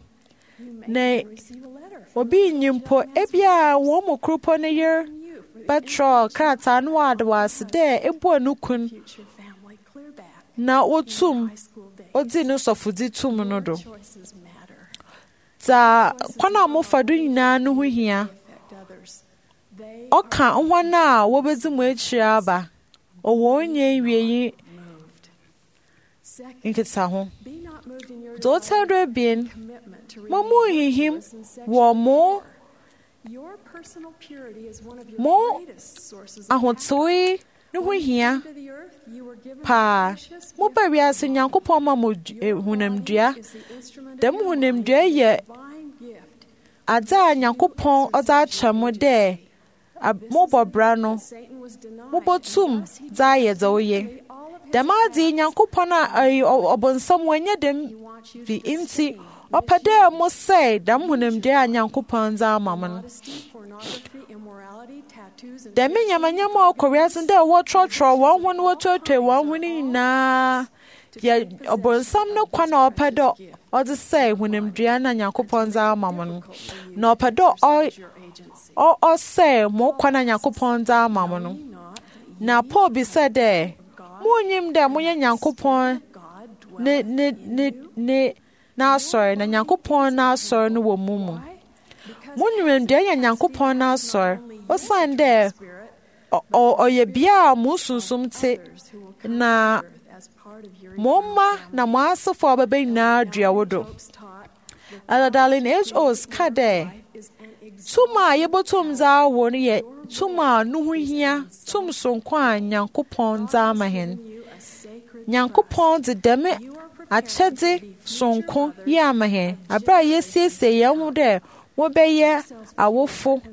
B: Na
F: receive a letter
B: obi nyi mpo ebia wɔn mu kuropɔ no yer
F: you for the
B: bɛtrɔ krataa no wɔ ade wɔ ase dɛ eboa no kun
F: future family. Clear back.
B: na wotum
F: High school days.
B: odzi no sɔfodzi tum no do.
F: Choices matter.
B: Dza kwan a mofa do nyinaa no ho hia.
F: Affect others. They
B: Ɔka hɔn a wɔbɛdzi mo ekyir aba. Ɔwɔ onye wiei
F: moved. Second,
B: nkita ho.
F: be not moved in your
B: Dza ɔtɛ do ebien,
F: commitment to
B: mo
F: remain
B: mo hihim
F: virtuous and sexually
B: wɔ mo
F: Your personal purity is one of your
B: Mo
F: greatest sources of
B: ahotew no ho hia
F: to the earth. You were given
B: paa.
F: a precious
B: Moba wiase Nyankopɔn ma mo d- eh, hunamdua.
F: is the instrument of
B: Dɛm
F: your
B: hunamdua yɛ
F: divine gift.
B: adze a Nyankopɔn ɔdze akyɛ mo dɛ ab- mobɔ bra no
F: Satan was denied.
B: mobɔtum dze ayɛ dza ɔyɛ.
F: All of his
B: Dɛm adze yi Nyankopɔn a ɛyɛ ɔ- ɔbonsam wɔnyɛ dɛm
F: wants you
B: fi
F: to
B: nti ɔpɛ dɛ mo sɛe dɛm hunamdua a Nyankopɔn dze ama mo no.
F: modesty, pornography, immorality, tattoos, and
B: Dɛm nyamanyama a ɔkɔ wiase dɛ wɔtrɔtrɔ wɔn ho no wɔtuatua wɔn ho no nyinaa yɛ ɔbonsam no kwan a ɔpɛ dɛ ɔdze sɛe hunamdua na Nyankopɔn dze ama mo no. Na ɔpɛ dɛ ɔ-
F: your agency.
B: ɔ- ɔsɛe mo kwan a Nyankopɔn dze ama mo no.
F: Not that
B: Na Paul bisa dɛ, munyim dɛ moyɛ Nyankopɔn
F: God dwells
B: ne ne ne ne n'asɔre na Nyankopɔn n'asɔre no wɔ mo mu. Munyim dɛ ɛyɛ Nyankopɔn n'asɔre osiane dɛ ɔ- ɔ- ɔyɛ bea a mo sunsum te na
F: as part of your
B: mo mma na mo asefo a ɔbɛbɛ nyinaa dua wo do.
F: taught
B: Adadalin H Os ka dɛ,
F: is an ex-
B: tum a yɛbɛtum dze awo no yɛ tum a no ho hia, tum sonko a Nyankopɔn dze ama hɛn.
F: you a sacred
B: Nyankopɔn dze dɛm akyɛdze sonko yi ama hɛn abere a yɛsiesie yɛn ho dɛ wɔbɛyɛ awofo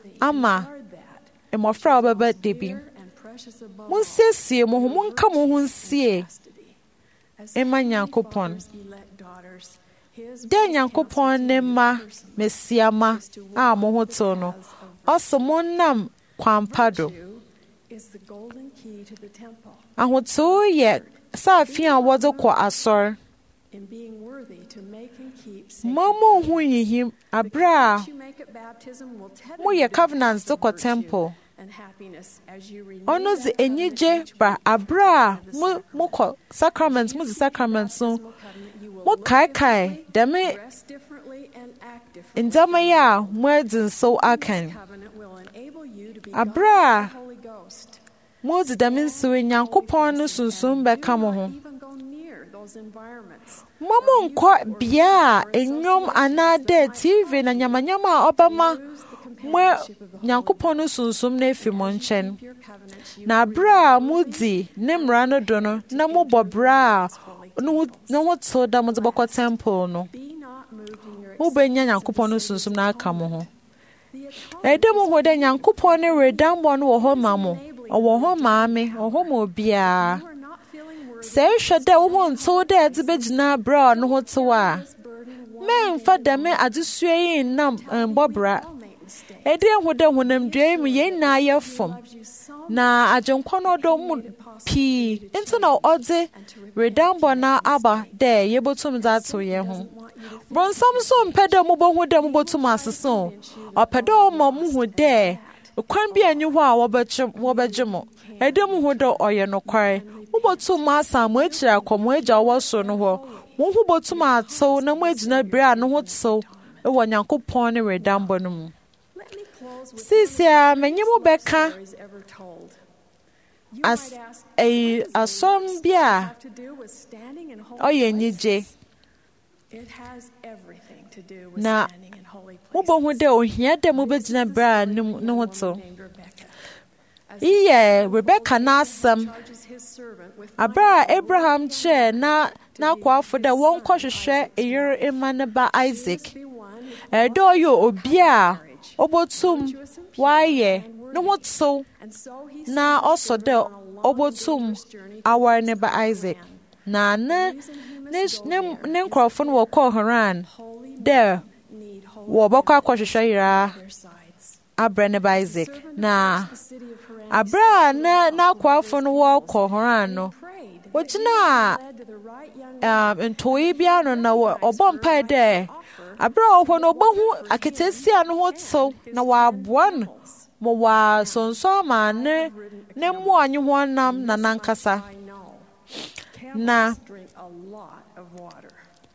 B: ama
F: guard that
B: mmɔfra a wɔbɛbɛ da bi.
F: and precious above
B: Monsiesie mo ho, monka mo ho nsie
F: custody. As
B: ɛma
F: heavenly
B: Nyankopɔn.
F: Father's elect daughters, his
B: Dɛ Nyankopɔn ne mma mesiama a mo ho tew no, ɔse monnam kwan pa do.
F: virtue is the golden key to the temple.
B: Ahotew yɛ saafi a wɔdze kɔ asɔr.
F: In being worthy to make and keep
B: Mo mo ho hihim abere a
F: you make at baptism will tether
B: moyɛ
F: you to
B: covenants
F: the
B: de kɔ
F: virtue
B: temple.
F: and happiness as you renew
B: Ɔno dze
F: that covenant
B: enyigye
F: each
B: ba
F: week.
B: abere a mo mokɔ sacraments mo dze sacraments no
F: Covenant you will
B: mo
F: look
B: kaekae dɛm
F: dress differently and act differently.
B: ndzɛmba yi a mo adzi nsew akan.
F: Covenant will enable you to be
B: Abere
F: guided by
B: a
F: the Holy Ghost.
B: mo dze dɛm nsew yi, Nyankopɔn no sunsum bɛka mo ho.
F: Even go near those environments.
B: Mo mo nkɔ bea a enwom anaa dɛ T V na nyamanyama a ɔbɛma mo Nyankopɔn no sunsum no efi mo nkyɛn.
F: Your covenants you
B: Na abere a modi ne mmara no do no na mobɔ bra a no ho no ho tew da modze bɛkɔ temple no,
F: be not moved in your
B: mobɛnya Nyankopɔn no sunsum no aka mo ho.
F: the atonement
B: Ɛdɛ mo ho dɛ Nyankopɔn ne redambɔ no wɔ hɔ ma mo. Ɔwɔ hɔ ma me, ɔwɔ hɔ ma obiara.
F: you are not feeling worthy.
B: Sɛ ehwɛ dɛ wo ho ntew dɛ ɛdze begyina abere a no ho tew a, mɛmfa dɛm adesua yi nnam mbɔ bra.
F: Make mistakes.
B: Ɛdɛ ho dɛ honamdua yi mu yɛn nyinaa yɛ fam.
F: You so
B: Na agyenkwa no ɔdɔ mu pii nti na ɔdze redambɔ na aba dɛ yɛbɛtum dze atew yɛn ho. Bronsam so mpɛ dɛ mobɛhu dɛ mobɛtum asese o. Ɔpɛ dɛ ɔma mo hu dɛ kwan bi anyi hɔ a wɔbɛgye wɔbɛgye mo. Ɛdɛ mo hu dɛ ɔyɛ nokware. Mobɛtum asa mo akyiri akɔ mo agya wɔ soro no hɔ. Mo ho bɛtum atew na mo agyina bere a no ho tew wɔ Nyankopɔn ne redambɔ no mu.
F: let me close with
B: Sisi a menye mo bɛka
F: stories ever told.
B: as a asom bi a
F: have to do with standing in holy
B: oyɛ
F: places.
B: nyigye
F: It has everything to do with
B: na
F: standing in holy places.
B: mobɔhu dɛ ohia dɛ mobɛgyina berɛ a ne ne ho tew
F: Named Rebecca. As
B: iyɛ Rebeka n'asɛm
F: charges his servant with
B: abere a Abraham kyerɛɛ na n'akoafo dɛ wɔnkɔhwehwɛ eyere ema ne ba Isaac
F: be one
B: ɛyɛ dɛ ɔyɛ obi a ɔbɔtum wayɛ ne ho tew
F: and so he
B: na ɔsɔ dɛ ɔbɔtum aware ne ba Isaac na ne ne ne ne nkurɔfo no wɔkɔɔ Haran dɛ
F: need holy
B: wɔbɛkɔ akɔhwehwɛ yera
F: their sides.
B: abrɛ ne ba Isaac na
F: The city of Haran
B: abere a ne n'akoafo no wɔkɔ Haran no
F: prayed that
B: wogyina
F: led to the right young
B: um, ntɔyi bi ano na wɔ- ɔbɔ mpae dɛ abere a ɔwɔ hɔ no ɔbɛhu aketesia no ho tew na wɔaboa no ma wɔasonso ama ne ne mmoa nye ho nam na nankasa
F: I know.
B: na
F: Camels drink a lot of water.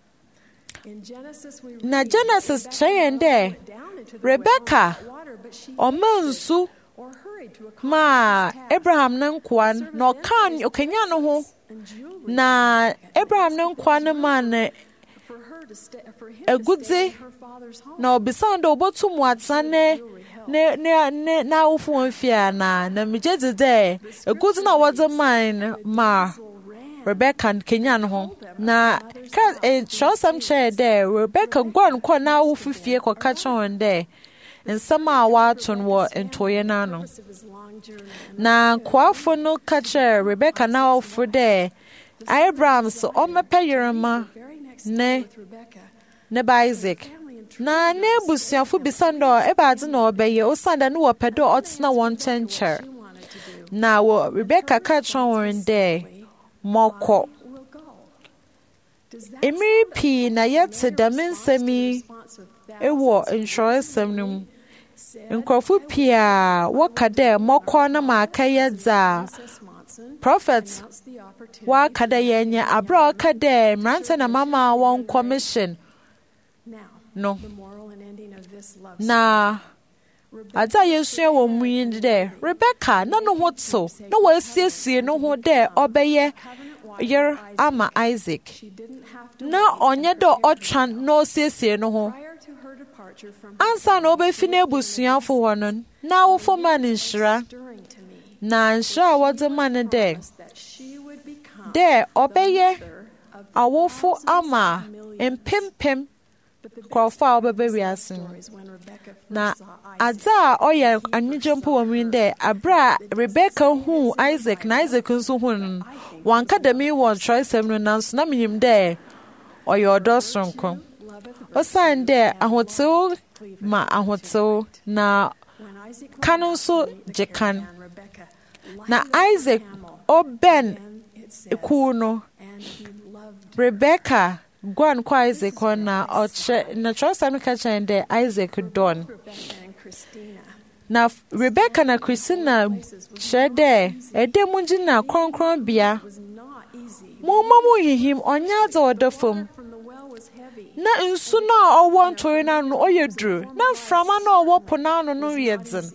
F: In Genesis, we
B: na
F: read
B: Genesis kyerɛ yɛn dɛ
F: down into the
B: Rebeka
F: well water, but she
B: ɔma nsu
F: or hurried to accomplish
B: maa
F: this task.
B: Abraham ne nkoa no na ɔkaa ɔkanya ne ho
F: And jewelry
B: na Abraham ne nkoa no maa ne
F: for her to stay, for him to
B: agudze
F: stay in her father's home.
B: na ɔbisaa dɛ ɔbɛtum atena ne ne ne ne n'awofo wɔn fie anaa na megye dzi dɛ agudze na wɔdze maa no maa Rebeka kenya no ho na ka kyerɛwsɛm kyerɛɛ dɛ Rebeka guan kɔ n'awofo fie kɔka kyerɛ wɔn dɛ nsɛm a wɔato no wɔ ntoyɛ no ano
F: Of his long journey.
B: na nkoafo no ka kyerɛɛ Rebeka n'awofo dɛ Abraham so ɔmmɛpɛ yerema
F: Very next
B: ne
F: with Rebecca,
B: ne ba Isaac na ne abusuafo bisa no dɛ ɛbaadze na ɔbɛyɛ osiane dɛ ne wɔpɛ dɛ ɔtena wɔn nkyɛn kyɛr
F: wanted to do,
B: na wɔ Rebeka ka kyerɛ wɔn dɛ mɔkɔ
F: will go. Does that
B: mmere pii na yɛte dɛm nsɛm yi
F: response of that
B: wɔ ntwerɛsɛm no mu nkurɔfo pii a wɔka dɛ mɔkɔ na maaka yɛ dze a
F: Monson
B: prophet
F: announced the opportunity
B: wɔaka dɛ yɛnyɛ aberɛ a ɔka dɛ mmerante na mama a wɔnkɔ mission
F: now.
B: no
F: The moral and ending of this love
B: na adze a yɛsua wɔ mu yi ne dɛ Rebeka na ne ho tew na wɔasiesie ne ho dɛ ɔbɛyɛ yer ama Isaac
F: she didn't have to
B: na ɔnyɛ dɛ ɔtwa na ɔsiesie ne ho
F: prior to her departure from
B: ansa na ɔbɛfi n'abusuafo hɔ no na awofo ma no nhyira
F: stirring to me
B: na nhyira a wɔdze ma no dɛ
F: that she would become
B: dɛ ɔbɛyɛ
F: of
B: awofo ama mpempem nkurɔfo a wɔbɛbɛ wiase no
F: stories when Rebecca first
B: na
F: saw Isaac.
B: adze a ɔyɛ anigye mpo wɔ mu yi dɛ abere a Rebeka huu Isaac na Isaac nso huu no no wɔanka dɛm yi wɔ nkyerɛwsɛm no nanso na menyim dɛ ɔyɛ ɔdɔ soronko osiane dɛ ahotew ma ahotew na
F: When Isaac
B: ka no nso gye kan
F: and Rebecca
B: na Isaac ɔbɛn
F: it said,
B: kuw no
F: and he loved
B: Rebeka guan kɔ Isaac hɔ na ɔkyerɛ na kyerɛwsɛm no ka kyerɛ dɛ Isaac dɔn
F: Rebecca and Christina.
B: na Rebeka na Christina kyerɛ dɛ ɛdɛ mu gyina kronkronbea
F: It was not easy.
B: momma mu yihim ɔnyɛ adze a ɔda fam
F: From the well was heavy.
B: na nsu no a ɔwɔ ntoe no ano no ɔyɛ duru na mframa no a ɔwɔ po no ano no yɛ dzen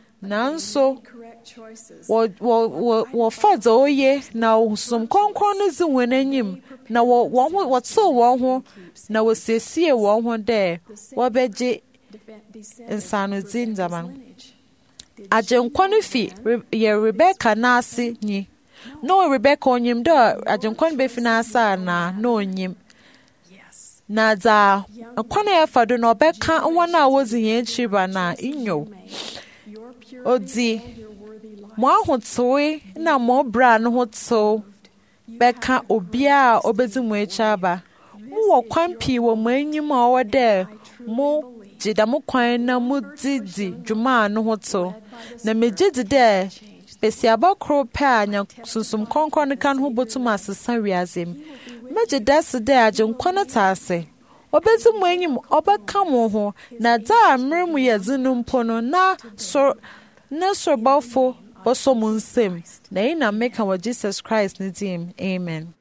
B: nanso
F: Correct choices.
B: wɔ- wɔ- wɔ- wɔfa dza ɔyɛ na som kronkron no dzi wɔn anim na wɔ- wɔn ho- wɔtew wɔn ho na wɔsiesie wɔn ho dɛ wɔbɛgye
F: Defe- descended
B: nsanodzi ndzama no
F: lineage.
B: agyenkwa no fi Re- yɛ Rebeka n'ase nyi na ɔ Rebeka onyim dɛ agyenkwa no befi n'ase anaa na onyim
F: Yes.
B: na dza kwan a yɛfa do na ɔbɛka wɔn a wodzi hɛn ekyir ba na inyo
F: Your pure
B: odzi
F: your worthy life.
B: mo ahotewe na mo bra no ho tew bɛka obiara a obedzi mo akyi aba mowɔ kwan pii wɔ mo enyim a ɔwɔ dɛ mo gye da mo kwan na modzi di dwuma a no ho tew na megye di dɛ besiaba koro pɛ a nya sunsum kronkron no ka no ho botum asesa wiase mu megye da se dɛ agyenkwa no ta ase obedzi mo enyim ɔbɛka mo ho na dza a mmerɛ mu yɛ dze no mpo no na sor na sorobɔfo bɔsɔ mo nsam na eyi na meka wɔ Jesus Christ ne dim amen.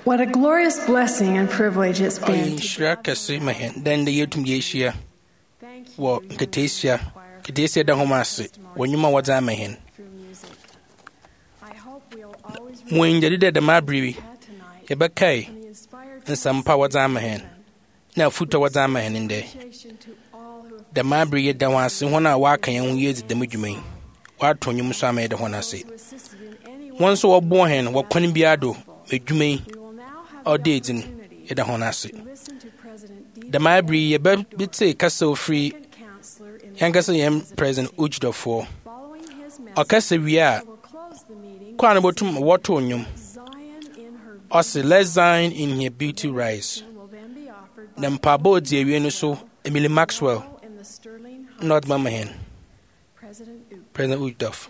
F: What a glorious blessing and privilege it's
H: ɔyɛ
F: been.
H: nhyira kɛse ma yɛn dɛn dɛ yɛtum yɛahyia wɔ nketeesia nketeesia da homa ase wɔ nnwuma a wɔdze ama yɛn mu anyade dɛ dɛm abere bi yɛbɛkae nsampa a wɔdze ama yɛn na afutu a wɔdze ama yɛn ndɛ dɛm abere yɛ da ho ase hɔn a wɔaka yɛn ho yɛdzi dɛm dwuma yi wɔato nnwom so ama yɛde hɔn ase wɔn nso wɔboɔ hɛn wɔ kwan biara do adwuma yi ɔde edi no yɛda hɔn ase dɛm abere yi yɛbɛte kasa ofiri yɛnkasa yɛn president Ujdorfoɔ ɔkasa wie a kwan no bɛtum wɔto nnwom ɔse let Zion in her beauty rise na mpaabɔ ɔdi awie no so Emily Maxwell na ɔde mama hɛn President Ujdorf.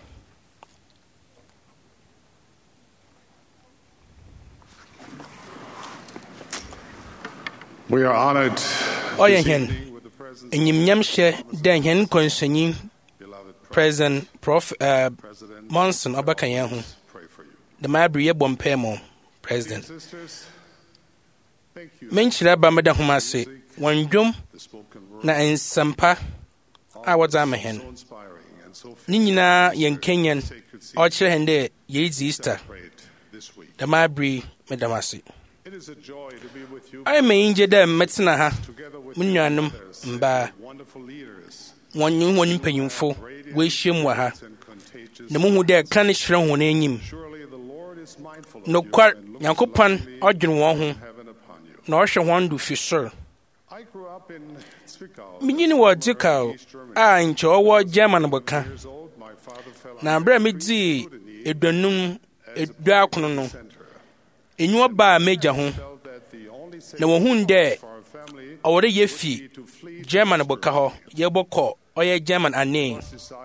I: We are honored
H: Oh, yeah, hen. And you nyamshe den hen konsanyi President Prof uh, Monson Obakayahu. The Mabri Bompemo President. Menchira Bamada Humase, one jum na in Sampa. I was a hen. Nina yen Kenyan, Orchard Hende, Yeats Easter. The Mabri Medamasi. I may injure them, Metsinaha, Munyanum, Mba, one young one painful, wish him waha. The moon would dare can't shrunk one in him. No quart, Yankopan, Organ Wahoo, nor shall one do fish, sir. Meaning what Dukao, I enjoy what German Boka. Now, Bramidzi, a donum, a darkono. In your bar major home, no one there, or the yefi, German Bokaho, Yaboko, or your German a name.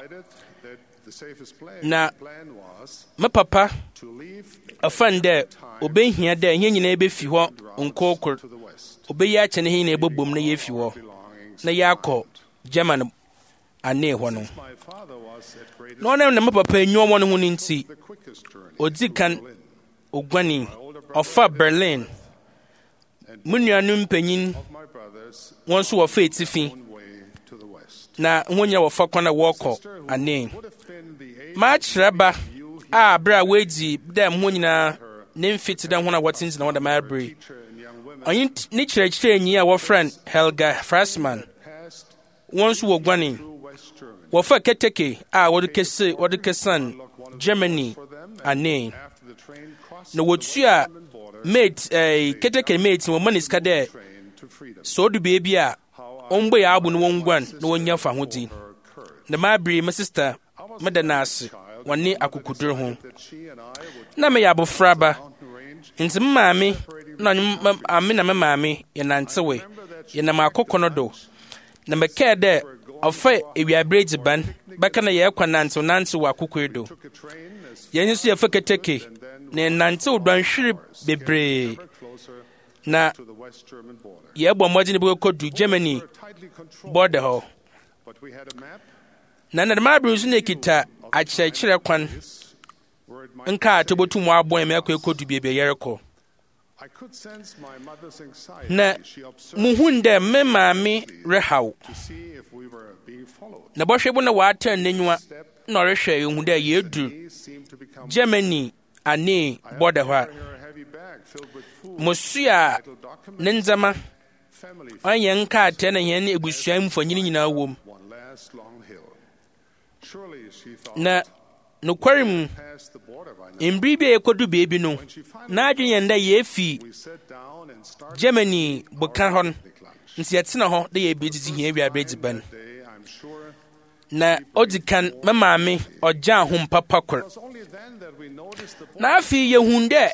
H: Now, my papa, a friend there, obey here there, yen neighbor few uncle, obey yach and he neighbor boom the yefi, na yako, German a name one. No name the papa, no one who in see, or Zikan, or Granny. Ofa Berlin Munyanum penyin once were faith tifi na wonya wo fa kwana woko ane match raba a bra weji dem ho nyina ne mfiti dem ho na watins na wada mabri oyin ni kyerɛkyerɛ nyi a wo friend Helga Frasman once wo gwani wo fa keteke a wo de kese wo de kesan Germany ane no wotu a mate eh keteke mate wo manis ka de so do baby a omgbe ya abu no wongwan no wonya fa hodi na mabri my sister medanase woni akukuduru ho na me ya bofraba nti maame na ame na maame ye nantewe ye na makokko no do na me ka de ofa ewiabrege ban baka na ye kwananto nanto wa akukwedo ye nso ye fa keteke na nante udwanhwere bebre na ye bɔ mmɔgye ne bɛkɔ du Germany border hɔ na na mabru nso ne kita akyerɛkyerɛ kwan nka atobotum abɔ me akɔ ekɔ du bebe yerekɔ na muhun dɛ me maame rehaw na bɔhwɛ bu na watan n'enyiwa na ɔrehwɛ ehu dɛ yedu Germany ane border hɔ Mosia Nenzama Onion cat and yen ebusiam for yin a womb. Na no quarim in Bribe could do baby no. Nadri and ye fee Germany Bukahon in Siatsina, they busy here we are ready ban. Na Odican Mamami or Jan home papa. Na fee ye hunde.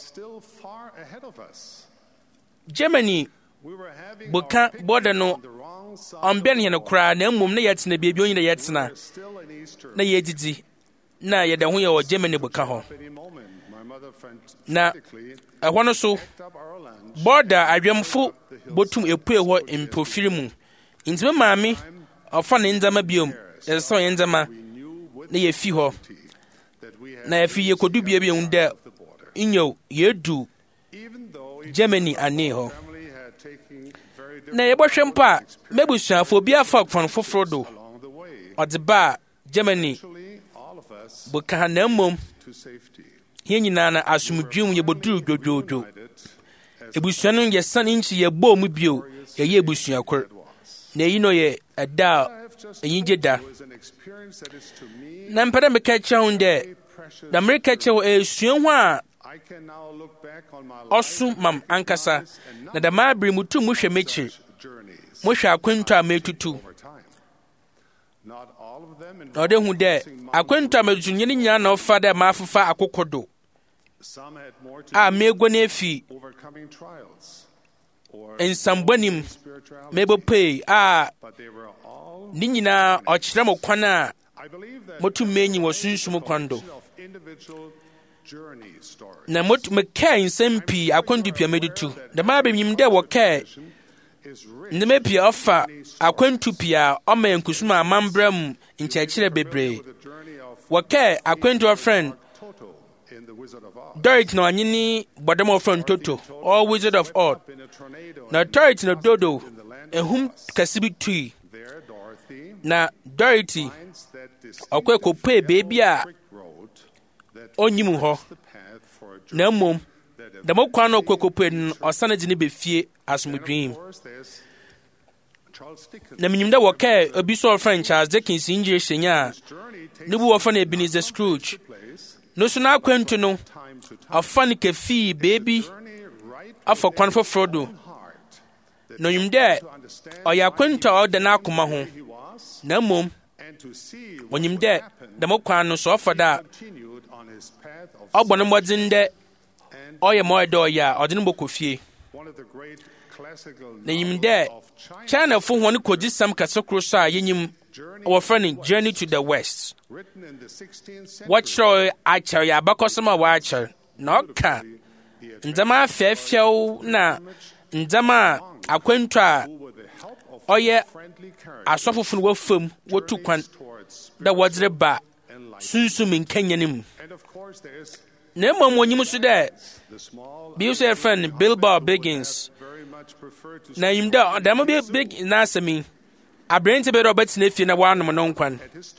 H: Germany Buka border no on Benny and a cry, no mum yet in the baby in the Yatsna. Na yedidi na yeda hu or Germany Bukaho. Na I want to so border I am full botum a pay what in profilimu. Into mammy of fun in Zama biome, as so in Zama near Fiho. Na if you could do baby on there in your ye do. Germany ane hɔ na yɛbɔhwɛ mpo a mebusuafo bi afa kwan foforɔ do ɔde ba Germany boka ha na mmom yɛn nyinaa na asomdwem yɛbɔduru dwodwodwo ebusua no yɛsan nkyi yɛbɔɔ mu bio yɛyɛ ebusuakor na eyi no yɛ ɛda a enyigye da na mpɛdɛ meka kyerɛ ho dɛ na mereka kyerɛ wo esua ho a ɔso mam ankasa na dɛm abere mutu mu hwɛ m'ekyir mohwɛ akwantu a metutu na ɔde hu dɛ akwantu a metutu nyɛ ne nyinaa na ɔfa dɛ maafefa akokɔ do a meegua no afi nsambɔnim mebɔpei a ne nyinaa ɔkyerɛ mo kwan a motum menyi wɔ sunsum kwan do na mekɛɛ nsɛm pii akwantu pii a medutu dɛm a bɛnyim dɛ wɔkɛɛ nnɛma pii a ɔfa akwantu pii a ɔma yɛn kusum a amambrɛ mu nkyerɛkyerɛ bebree wɔkɛɛ akwantu ɔfrɛn Dorrit na ɔnye ne bɔdɛm ɔfrɛn Toto or Wizard of Oz na Dorrit na Dodo ehum kɛse bi tui na Dorrit ɔkɔ kɔpɛ beebi a onyim hɔ na mmom dɛm kwan no ɔkɔ kɔpɛ no ɔsane de ne befie asomdwem na menyim dɛ wɔkɛɛ obi so ɔfrɛn Charles Dickens ngyere hyɛnya a ne bu wɔfa no Ebenezer Scrooge no so na akwantu no ɔfa no kɛfii beebi afa kwan foforɔ do na onyim dɛ ɔyɛ akwantu a ɔda n'akoma ho na mmom onyim dɛ dɛm kwan no so ɔfa da ɔbɔ no mmɔdzen dɛ ɔyɛ ma ɔyɛ dɛ ɔyɛ a ɔde no bɔkɔ fie na nyim dɛ Chinafo hɔn kɔgye sam kɛse koro so a yɛnyim wɔfrɛ no Journey to the West wɔkyerɛw akyɛr yɛ abakɔsɛm a wɔakyɛr na ɔka ndzɛma afɛɛfɛw na ndzɛma a akwantu a ɔyɛ asɔfofo no wɔfam wɔtu kwan dɛ wɔdze ba sunsum nkanya no mu na mmom wɔnyim so dɛ bi so yɛfrɛ no Bilbo Baggins na nyim dɛ dɛm bi big n'asɛm yi aberɛnte bɛdɛ ɔbɛtena fie na wɔanom no nkwan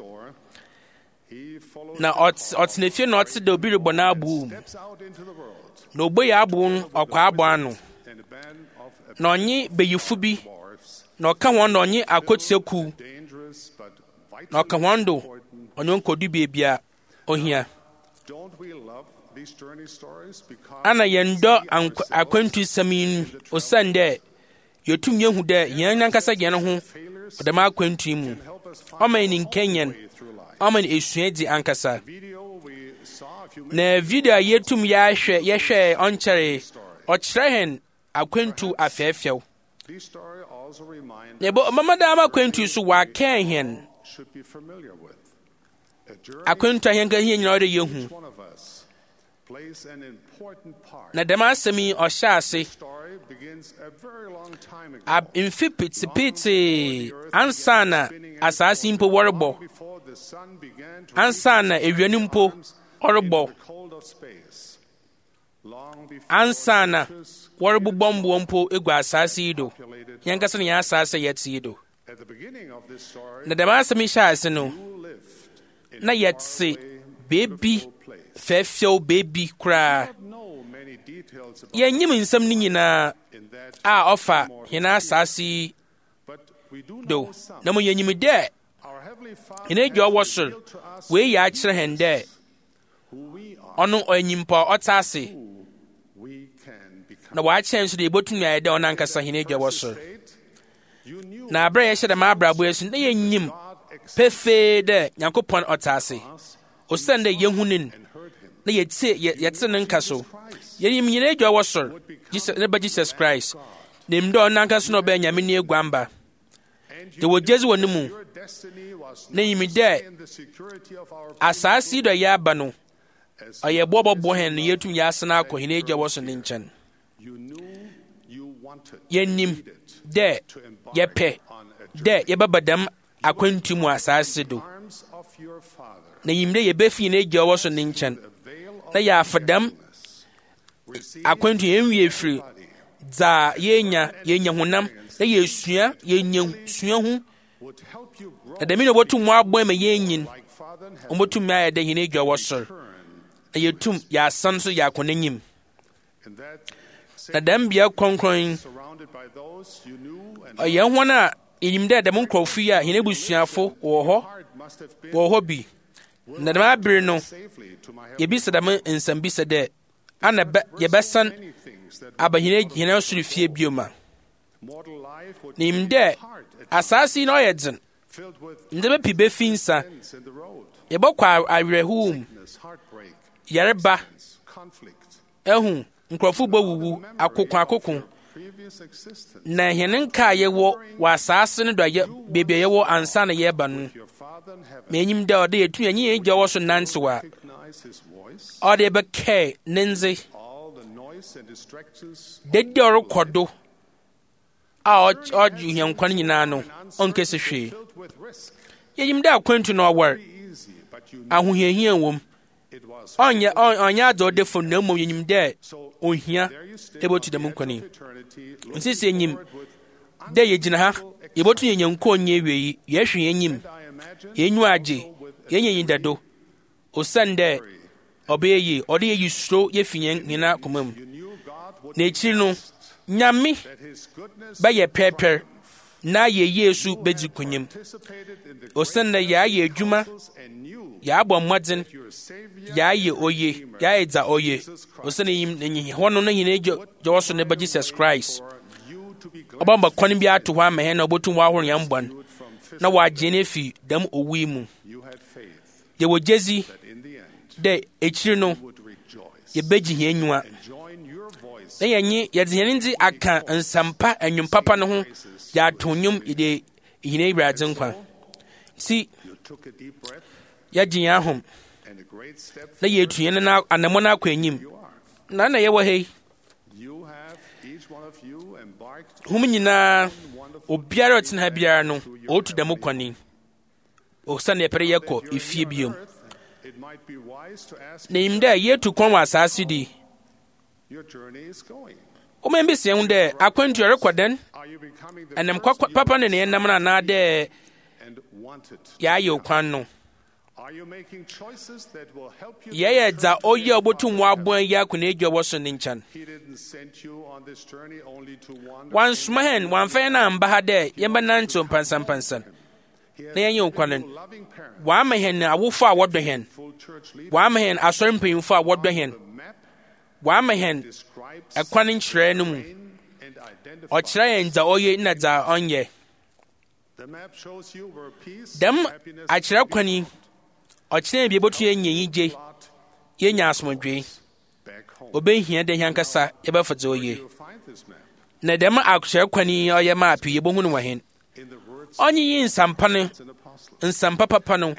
H: na ɔtena fie na ɔte dɛ obi rebɔ n'aboo mu na ogbo yɛ aboo no ɔkɔ abɔ ano na ɔnye bɛyifo bi na ɔka wɔn na ɔnye akotiaku na ɔka wɔn do ɔnye nkɔdu beebi a ohia ana yɛndɔ akwantu sɛm yi osiane dɛ yɛtum yɛhu dɛ yɛn nankasa yɛn ho ɔdɛm akwantu yi mu ɔma yɛn nkɛnyɛn ɔma yɛn esua di ankasa na video a yɛtum yɛahwɛ yɛhwɛ ɔnkyɛre ɔkyerɛ hɛn akwantu afɛɛfɛw na ɛbɔ ɔmama daa ma akwantu so wɔakɛn hɛn akwantu a yɛn ka yɛn nyinaa ɔde yɛhu na dɛm asɛm yi ɔhyɛ ase mfe pitipiti ansa na asase mpo wɔrebɔ ansa na ewia no mpo ɔrebɔ ansa na wɔrebobɔ mboɔ mpo egu asase yi do yɛnkasa na yɛn asase yɛte yi do na dɛm asɛm yi hyɛ ase no na yɛte beebi fɛɛfɛw beebi koraa yɛnyim nsɛm no nyinaa a ɔfa hɛn asase yi do na mo yɛnyim dɛ hɛn agya ɔwɔ soro wei yɛ akyerɛ hɛn dɛ ɔno ɔyɛ nyimpa ɔte ase na wɔakyerɛ nso dɛ yɛbɛtumi ayɛ dɛ ɔno ankasa hɛn agya ɔwɔ soro na aberɛ a yɛhyɛ dɛm abrabɔ yi so na yɛnyim pefee dɛ Nyankopɔn ɔte ase osiane dɛ yɛhu no na yɛte ne nka so yɛnyim yɛn agya ɔwɔ soro ne ba Jesus Christ na nim dɛ ɔno ankasa na ɔbɛyɛ Nyame ne aguamba de wɔgyezi wɔ ne mu na nyim dɛ asase yi dɔ yɛ aba no ɔyɛ bɔbɔbɔ hɛn na yɛtum yɛasena akɔ hɛn agya ɔwɔ soro ne nkyɛn yɛnim dɛ yɛpɛ dɛ yɛbɛba dɛm akwantu mu asase do na nyim dɛ yɛbɛfi hɛn agya ɔwɔ soro ne nkyɛn na yɛafa dɛm akwantu yɛnwie firi dza yɛnya yɛnya honam na yɛsua yɛnya sua ho na dɛm na wɔtum mu abɔ ma yɛnyin ɔmɔtum ma ayɛ dɛ hene adwa wɔ soro na yɛtum yɛasan so yɛ akɔ n'anim na dɛm bea kɔnkɔn ɔyɛ hɔn a yɛnim dɛ dɛm nkurɔfo yi a hene abusuafo wɔ hɔ wɔ hɔ bi na dɛm abere no yɛbisa dɛm nsɛm bi sɛ dɛ ana yɛbɛsan aba hene hene soro fie bio ma nim dɛ asase yi na ɔyɛ dzen ndɛma pi bɛfi nsa yɛbɛkɔ awerɛhow mu yareba ɛhu nkurɔfo bɛwuwu akoko akoko na hene nka a yɛwɔ wɔ asase no do a beebi a yɛwɔ ansa na yɛreba no ma enyim dɛ ɔde yɛtu yɛnye yɛn gya wɔ so nantew a ɔde bɛkɛɛ ne ndze dede ɔrekɔ do a ɔgye hɛn nkwa no nyinaa no ɔnkɛsɛ hwee yɛnyim dɛ akwantu no ɔware ahohiahia wɔ mu ɔnyɛ ɔnyɛ adze ɔde fam na mmom yɛnyim dɛ ohia ɛbɛtu dɛm nkwa no yi nti sɛ yɛnyim dɛ yɛgyina ha yɛbɛtu yɛnya nkɔ nyɛ awiei yɛhwe yɛnyim yɛnyu agye yɛnyɛ yi dado osiane dɛ ɔbɛyɛ yi ɔde yɛyi suro yɛfi yɛn nyina koma mu na akyiri no nyame bɛyɛ pɛpɛr na yɛyie so bɛdzi konyam osiane dɛ yɛayɛ adwuma yɛabɔ mmɔdzen yɛayɛ oye yɛayɛ dza oye osiane yim hɔ no no nyina gya wɔ so ne ba Jesus Christ ɔbɛmba kwan bi ato hɔ ama hɛn na ɔbɛtum wɔahoro yɛn bɔn na wɔagye no afi dɛm owu yi mu yɛwɔ gyezi dɛ akyiri no yɛbɛgye hɛn nyiwa na yɛnye yɛdze hɛn ndze aka nsampa anwom papa no ho yɛato nnwom yɛde hene awurade nkwa nti yɛgye yɛn ahom na yɛtu yɛn no anammɔ no akɔ anyim na na yɛwɔ ha yi hom nyinaa obiara a ɔtena ha biara no ɔretu dɛm kwane osiane yɛpɛre yɛkɔ efie biom na yim dɛ yɛtu kwan wɔ asase di woma mbɛsia ho dɛ akwantu ɛrekɔ dɛn ɛnam papa ne ne yɛnam no anaa dɛ yɛayɛ okwan no yɛyɛ dza ɔyɛ a ɔbɛtum wɔaboa yi akɔna adwa wɔ so ne nkyɛn wansoma hɛn wamfa yɛn no amba ha dɛ yɛmbɛnantew mpansampansan na yɛnyɛ okwan no wama hɛn awofo a wɔdɔ hɛn wama hɛn asɔre mpanyimfo a wɔdɔ hɛn wama hɛn ɛkwan nkyerɛ no mu ɔkyerɛ yɛn dza ɔyɛ na dza ɔnyɛ dɛm akyerɛ kwan yi ɔkyerɛ bi yɛbɛtu yɛnya yigye yɛnya asomdwee ɔbɛhia dɛ hɛnkasa yɛbɛfa dza ɔyɛ na dɛm akyerɛ kwan yi ɔyɛ maapi yɛbɛhu no wɔ hɛn ɔnye yi nsampa no nsampa papa no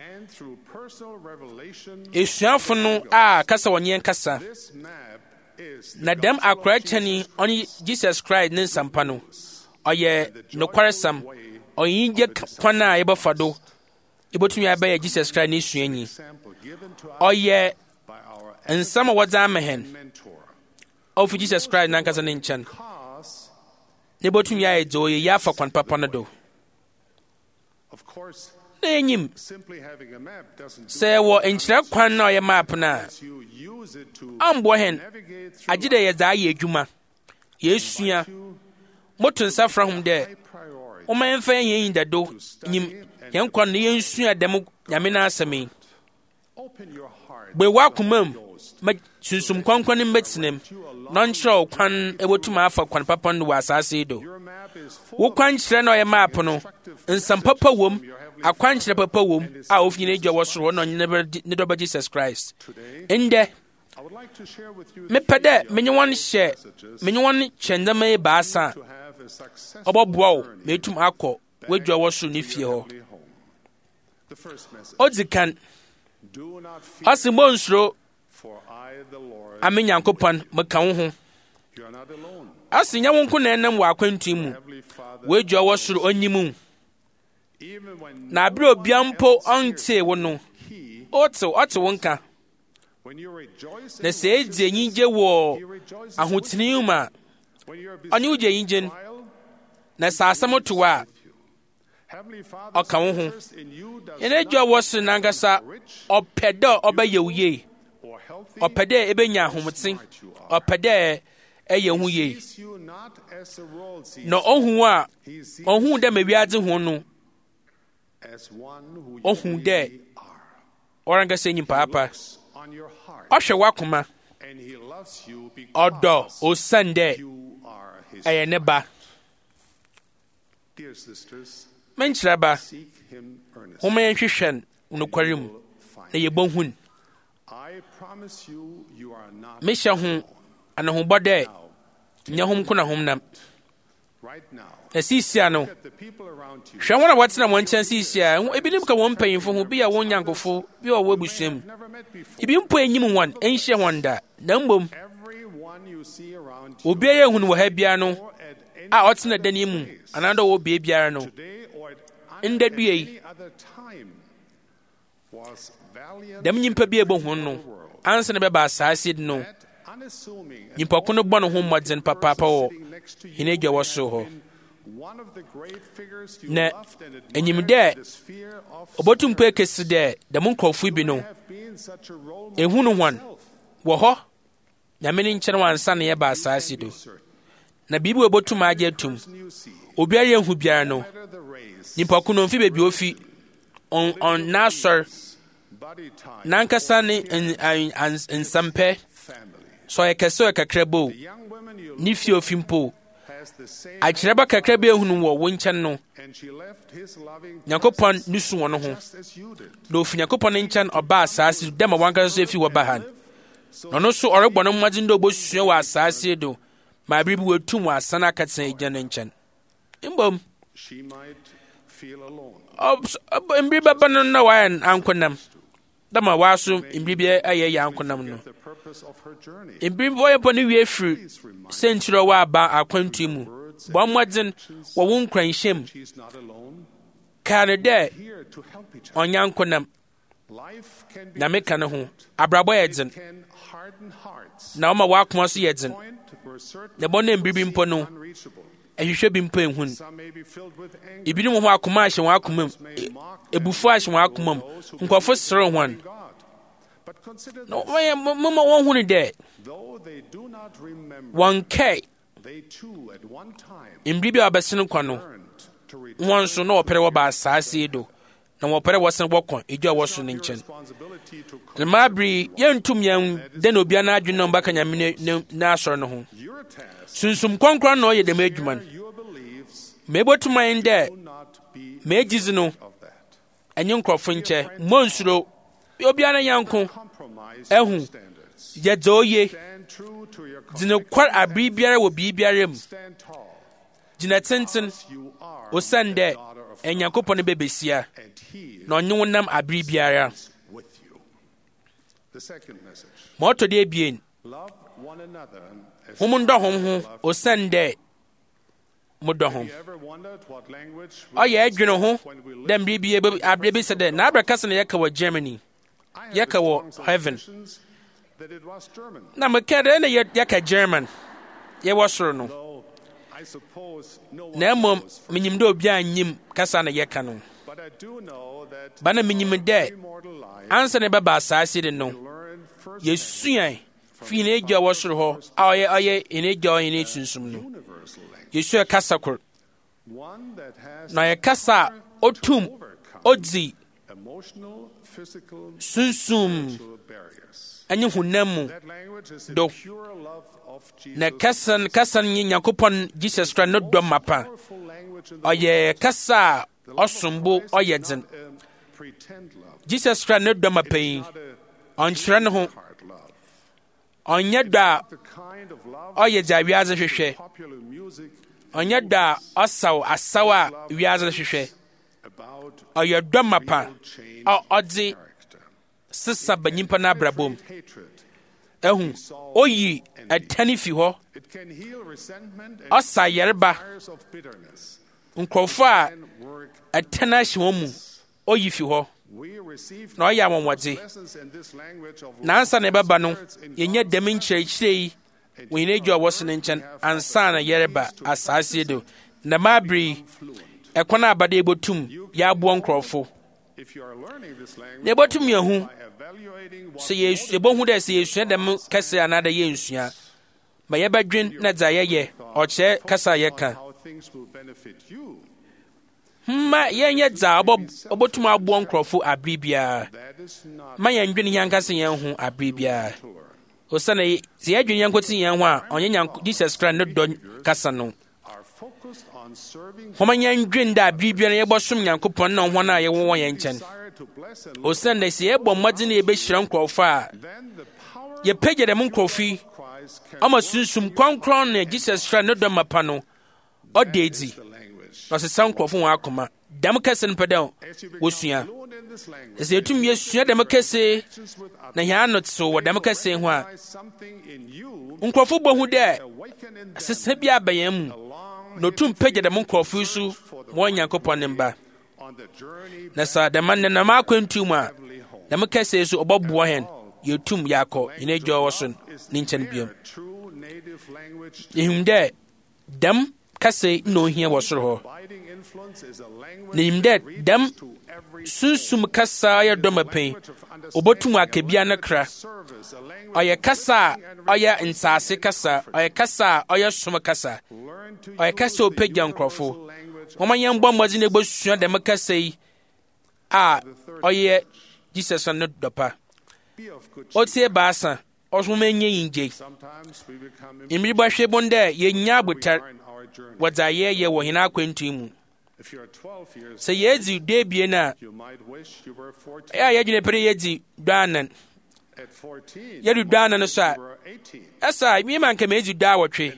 H: esuafo no a kasa wɔnyɛ nkasa na dɛm akora kyɛne ɔne Jesus Christ ne nsampa no ɔyɛ nokwaresɛm ɔyɛ yigye kwan a yɛbɛfa do yɛbɛtumi abɛyɛ Jesus Christ ne suanyi ɔyɛ nsɛm a wɔdze ama hɛn ɔfi Jesus Christ nankasa ne nkyɛn na yɛbɛtumi ayɛ dza ɔyɛ yɛafa kwan papa no do na yɛnyim sɛ wɔ nkyerɛ kwan na ɔyɛ map no a amboa hɛn agye dɛ yɛdze ayɛ adwuma yɛsua moto nsa fra hom dɛ woma yɛmfa yɛn yɛn dado nyim yɛn kwan no yɛnsua dɛm nyame no asɛm yi bue w'akoma mu ma sunsum kwankwan no mbɛtena mu na ɔnkyerɛ wo kwan ɛbɛtumi afa kwan papa no wɔ asase yi do wo kwan kyerɛ na ɔyɛ map no nsɛm papa wom akwan kyerɛ papa wom a ofi ne adwa wɔ soro na ɔnye ne dɔba Jesus Christ ndɛ mepɛ dɛ menye wɔn hyɛ menye wɔn hyɛ ndɛma yi baasa a ɔbɛboa wo ma etum akɔ w'adwa wɔ soro ne fie hɔ odzi kan ɔse mbɔ nsuro ame Nyankopɔn meka wo ho ɔse nyɛ wo nko na ɛnam wɔ akwantu mu w'adwa wɔ soro ɔnyi mu na abere obia mpo ɔntee wo no ɔte ɔte wo nka na sɛ ɛdzi anyigye wɔ ahotene mu a ɔne wogye anyigye no, na sɛ asɛm to a ɔka wo ho. Yɛn agya a ɔwɔ soro nankasa ɔpɛ dɛ ɔbɛyɛ wo yie, ɔpɛ dɛ ɛbɛnya ahomete, ɔpɛ dɛ ɛyɛ ho yie, na ɔhu a ɔhu dɛ ma wiadze ho no, ɔhu dɛ ɔrankasa nyimpa apa. Ɔhwɛ w'akoma, ɔdɔ osiane dɛ ɛyɛ ne ba. Menkyerɛ ba, woma yɛnhwehwɛ nokware mu na yɛbɛhu no. Mehyɛ ho anahobɔ dɛ nyɛ hom ko na hom nam. Na siisia no, hwɛ wɔn a wɔtena wɔn nkyɛn siisia, ebinom ka wɔn mpanyimfo ho, bi a wɔn nyankofo, bi a wɔwɔ abusua mu. Ebi mpo enyim wɔn, ɛnhyɛ wɔn da, na mmom obiara ehu no wɔ ha biara no a ɔtena dan mu anaa dɛ ɔwɔ bea biara no, ndɛ dua yi dɛm nyimpa bi a ɛbɛhu no ansa na bɛba asaase no, nyimpa ko no bɔ ne ho mmɔdzen papaapa wɔ hene agya wɔ soro hɔ. Na enyim dɛ ɔbɛtum mpo akɛsi dɛ dɛm nkurɔfo bi no ehu no hɔn wɔ hɔ nyame ne nkyɛn wɔ ansa na yɛba asaase do. Na biribi wɔ bɛtum agye atum, obiara yɛnhu biara no, nyimpa ko no mfi baabi ofi ɔnna asɔre nankasa ne nsampɛ, sɛ ɔyɛ kɛse ɔyɛ kakra bo ne fie ofi mpo, akyerɛba kakra bi ehunu wɔ wo nkyɛn no, Nyankopɔn ne su wɔ no ho, na ofi Nyankopɔn ne nkyɛn ɔba asaase dɛ ma wankasa so efi wɔ ba ha, na ɔno so ɔrebɔ no mmɔdzen dɛ ɔbɛsua wɔ asaase do ma biribi wɔatum wɔ asan aka tena agya no nkyɛn. Mbom mbiri bɛba no na wayɛ ankonam dɛ ma waaso mbiri bi ayɛ yɛ ankonam no. Mbiri wɔyɛ bɔ ne wie firi sɛ nkyerɛ wɔ aba akwantu mu, bɔ mmɔdzen wɔ wo nkranhyɛm, kaa no dɛ ɔnyɛ ankonam, na meka ne ho. Abrabɔ yɛ dzen, na ɔma w'akoma so yɛ dzen, na bɔ ne mbiri bi mpo no ɛhwehwɛ bi mpo ehun. Ebinom ho akoma ahyɛ wɔn akoma mu, ebufu ahyɛ wɔn akoma mu, nkurɔfo serew wɔn. Na wɔyɛ moma wɔn hu ne dɛ wɔn kae mbiri bi a wɔbɛsen kɔ no, wɔn nso na wɔpɛrɛ wɔba asaase do, na wɔpɛrɛ wɔsen wɔkɔ egya wɔ so ne nkyɛn. Na maabere yɛntum yɛn dɛ na obiara n'adwene na ɔmbɛka nyame n'asɔre no ho. Sunsum kɔnkɔn na ɔyɛ dɛm adwuma no. Mebɛtum ayɛ dɛ megyizi no ɛnyɛ nkurɔfo nkyɛ, mmɔ nsuro, obiara yanko ɛhu yɛdze oye, gyina kwar abere biara wɔ biribiara mu, gyina tenten osiane dɛ Nyankopɔn bɛbesia na ɔnye wo nam abere biara. Ma ɔtɔ de abien, hom ndɔ hom ho osiane dɛ modɔ ho. Ɔyɛ adwene ho dɛ mbere bi abere bi sɛ dɛ n'abrɛ kasa na yɛka wɔ Germany, yɛka wɔ heaven, na meka dɛ na yɛka German yɛwɔ soro no, na mmom menyim dɛ obi anyim kasa na yɛka no. Ba na menyim dɛ ansa na ɛbɛba asaase de no, yɛsua fii ne agya wɔ soro hɔ a ɔyɛ ɔyɛ ne agya ɔyɛ ne sunsum no. Yɛsua kasa kor, na ɔyɛ kasa a otum odzi sunsum ɛne honam mu do, na kasa kasa nye Nyankopɔn Jesus Christ no dɔ mapa. Ɔyɛ kasa a ɔsombo ɔyɛ dzen. Jesus Christ no dɔ mapa yi ɔnkyerɛ ne ho, ɔnyɛ dɔ a ɔyɛ dza wiadze hwehwɛ, ɔnyɛ dɔ a ɔsaw asaw a wiadze hwehwɛ. Ɔyɛ dɔ mapa a ɔdze sesa ba nyimpa no abrabɔ mu. Ɛhu oyi ɛtɛne fi hɔ, ɔsa yareba, nkurɔfo a ɛtɛne ahyɛ wɔn mu oyi fi hɔ. na ɔyɛ anwonwɔdze nansa na ɛbɛba no yɛnyɛ dɛm nkyerɛkyerɛ yi wɔ yɛn adwa ɔwɔ so no nkyɛn ansa na yɛreba asase do na maabere yi ɛkwan a abada yɛbɛtum yɛaboɔ nkurɔfo na yɛbɛtum yɛhu sɛ yɛbɛhu dɛ sɛ yɛsua dɛm kɛsɛ anaada yɛnsua ma yɛbɛdwen na dza yɛyɛ ɔkyerɛ kasa a yɛka mma yɛnyɛ dza ɔbɛtum aboɔ nkurɔfo abere biara ma yɛndwene yɛn ankasa yɛn ho abere biara osiane sɛ yɛdwene yɛn nkote yɛn ho a ɔnyɛ nyanko Jesus Christ no dɔ kasa no hɔma yɛndwene dɛ abere biara yɛbɛsom Nyankopɔn na hɔn a yɛwɔ wɔ yɛn nkyɛn osiane sɛ yɛbɔ mmɔden na yɛbɛhyira nkurɔfo a yɛpɛgya dɛm nkurɔfo yi ama sunsum kronkron na Jesus Christ no dɔ mapa no ɔda adi na ɔsesa nkurɔfo wɔn akoma dɛm kɛse no pɛ dɛ wɔsua sɛ yɛtum yɛsua dɛm kɛse na yɛn ano tew wɔ dɛm kɛse ho a nkurɔfo bɛhu dɛ sesa bi aba yɛn mu na ɔtum pɛgya dɛm nkurɔfo yi so wɔn Nyankopɔn ne mba na sɛ dɛm nenam akwantu mu a dɛm kɛse so ɔbɛboa yɛn yɛtum yɛakɔ yɛn adwa wɔ so ne nkyɛn biom yɛhum dɛ dɛm kɛse na ohia wɔ soro hɔ na yɛhum dɛ dɛm sunsum kasa yɛ dɔmapɛn ɔbɛtum akabia no kra ɔyɛ kasa a ɔyɛ nsaase kasa ɔyɛ kasa a ɔyɛ som kasa ɔyɛ kasa a ɔpɛgya nkurɔfo wɔma yɛmbɔ mmɔdze na ɛbɛsua dɛm kasa yi a ɔyɛ Jesus no dɔpa ɔtie baasa ɔsoma nyɛ yingye mmiri bɛhwɛ bon dɛ yɛnya abotar wɔdze ayɛyɛ wɔ hena akwantu mu sɛ yɛdzi dɔ abien a ɛyɛ a yɛdwene pɛ dɛ yɛdzi dɔ anan yɛdu dɔ anan so a ɛsa miema nka maɛdzi dɔ awɔtwe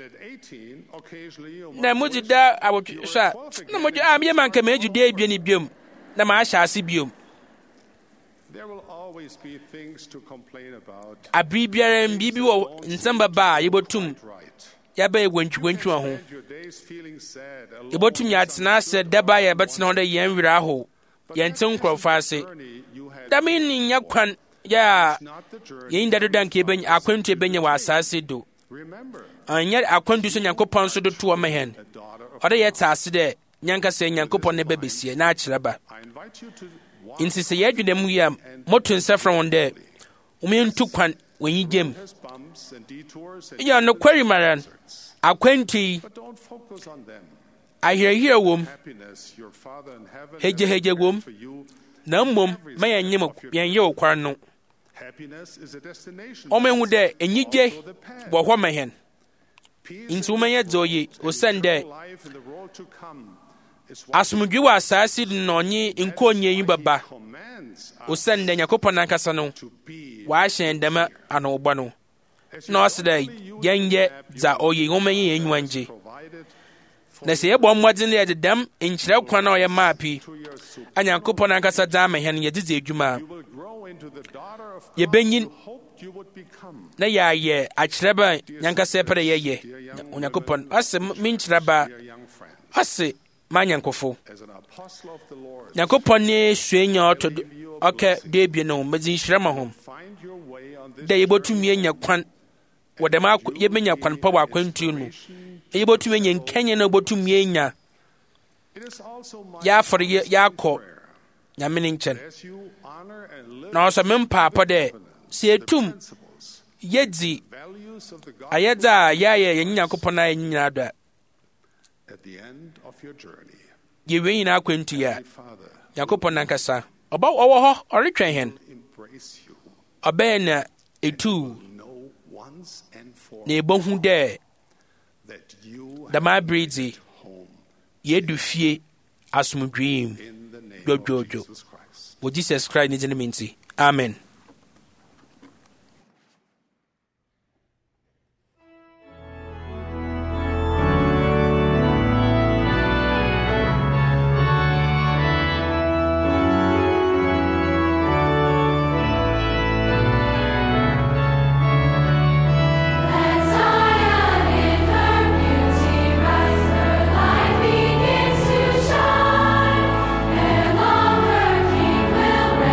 H: na modzi dɔ awɔtwe so a na modwe a miema nka maɛdzi dɔ abien biom na maahyɛ ase biom abere biara biribi wɔ nsɛm baba a yɛbɛtum yɛbɛyɛ wantwiwantwi wɔ ho yɛbɛtum yɛatena ase daba a yɛbɛtena hɔ dɛ yɛn werɛ aho yɛnte nkurɔfo ase dame ne nyɛ kwan yɛ a yɛn da doda nka yɛbɛnya akwantu yɛbɛnya wɔ asase do ɛnyɛ akwantu so Nyankopɔn so do to wɔ ma hɛn ɔde yɛte ase dɛ nyankasa Nyankopɔn ne bɛbɛsie na akyerɛ ba nti sɛ yɛadwene mu yi a moto nsa fra wɔn dɛ wɔmɛntu kwan wɔnyi gyem yɛ nokwari mara akwantu yi ahwerɛhwerɛ wom hagyahagya wom na mmom ma yɛnyɛ wo kwar no ɔmahu dɛ anyigye wɔ hɔ ma hɛn nti womɛnyɛ dze oye osiane dɛ asomdwe wɔ asase do na ɔnye nkɔnyɛ yi bɛba osiane dɛ Nyankopɔn ankasa no wɔahyɛn dɛm anowbɔ no na ɔse dɛ yɛnyɛ dza ɔyɛ wɔmɛnyɛ yɛn nnwuma ngye na sɛ yɛbɔ mmɔden dɛ yɛde dɛm nkyerɛ kwan a ɔyɛ maa pi a Nyankopɔn ankasa dza ama hɛn yɛde dze adwuma a yɛbɛnyin na yɛayɛ akyerɛ ba nyankasa pɛ dɛ yɛyɛ Onyankopɔn ɔse menkyerɛ ba ɔse ma nyankofo Nyankopɔn ne suanya ɔtɔ ɔka debie no medzi nhyira ma ho dɛ yɛbɛtum yɛnya kwan wɔ dɛm yɛbɛnya kwan pa wɔ akwantu no yɛbɛtum yɛnya nkɛnyɛ na yɛbɛtum yɛnya yɛafɔre yɛakɔ Nyame ne nkyɛn na ɔsɛ mempaapɔ dɛ sɛ yɛtum yɛdzi ayɛdze a yɛayɛ yɛnye Nyankopɔn a yɛnye nyinaa do a yɛwie nyinaa akwantu yi a Nyankopɔn nankasa ɔba ɔwɔ hɔ ɔretwɛn hɛn ɔbɛyɛ na ɛtuu na yɛbɛhu dɛ dɛm abere dze yɛdu fie asomdwee mu dwodwodwo wɔ Jesus Christ ne din mu nti amen.
D: Begins to shine, and long her King will reign.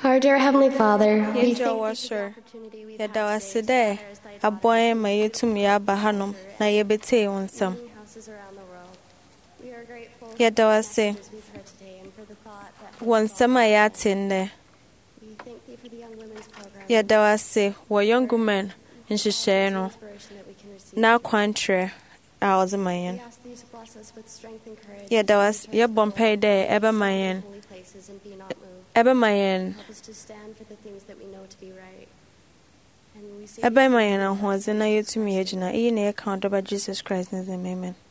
J: Our dear Heavenly Father, we
G: Yɛgya wɔ soro, yɛda wo ase dɛ aboa ma yɛtumi aba hanom na yɛbɛtie wo nsɛm. Yɛda wo ase wɔ nsɛm a yɛate nnɛ. Yɛda wo ase wɔ Young Women nhyehyɛe no na akwantrɛ a ɔdze ma yɛn. Yɛda wo ase yɛbɔ mpae dɛ ɛbɛma yɛn ɛbɛma yɛn ɛbɛma yɛn ahoɔdzen na yɛtumi yɛgyina. Eyi na yɛka ɔdɔba Jesus Christ ne dzin mu. Amen.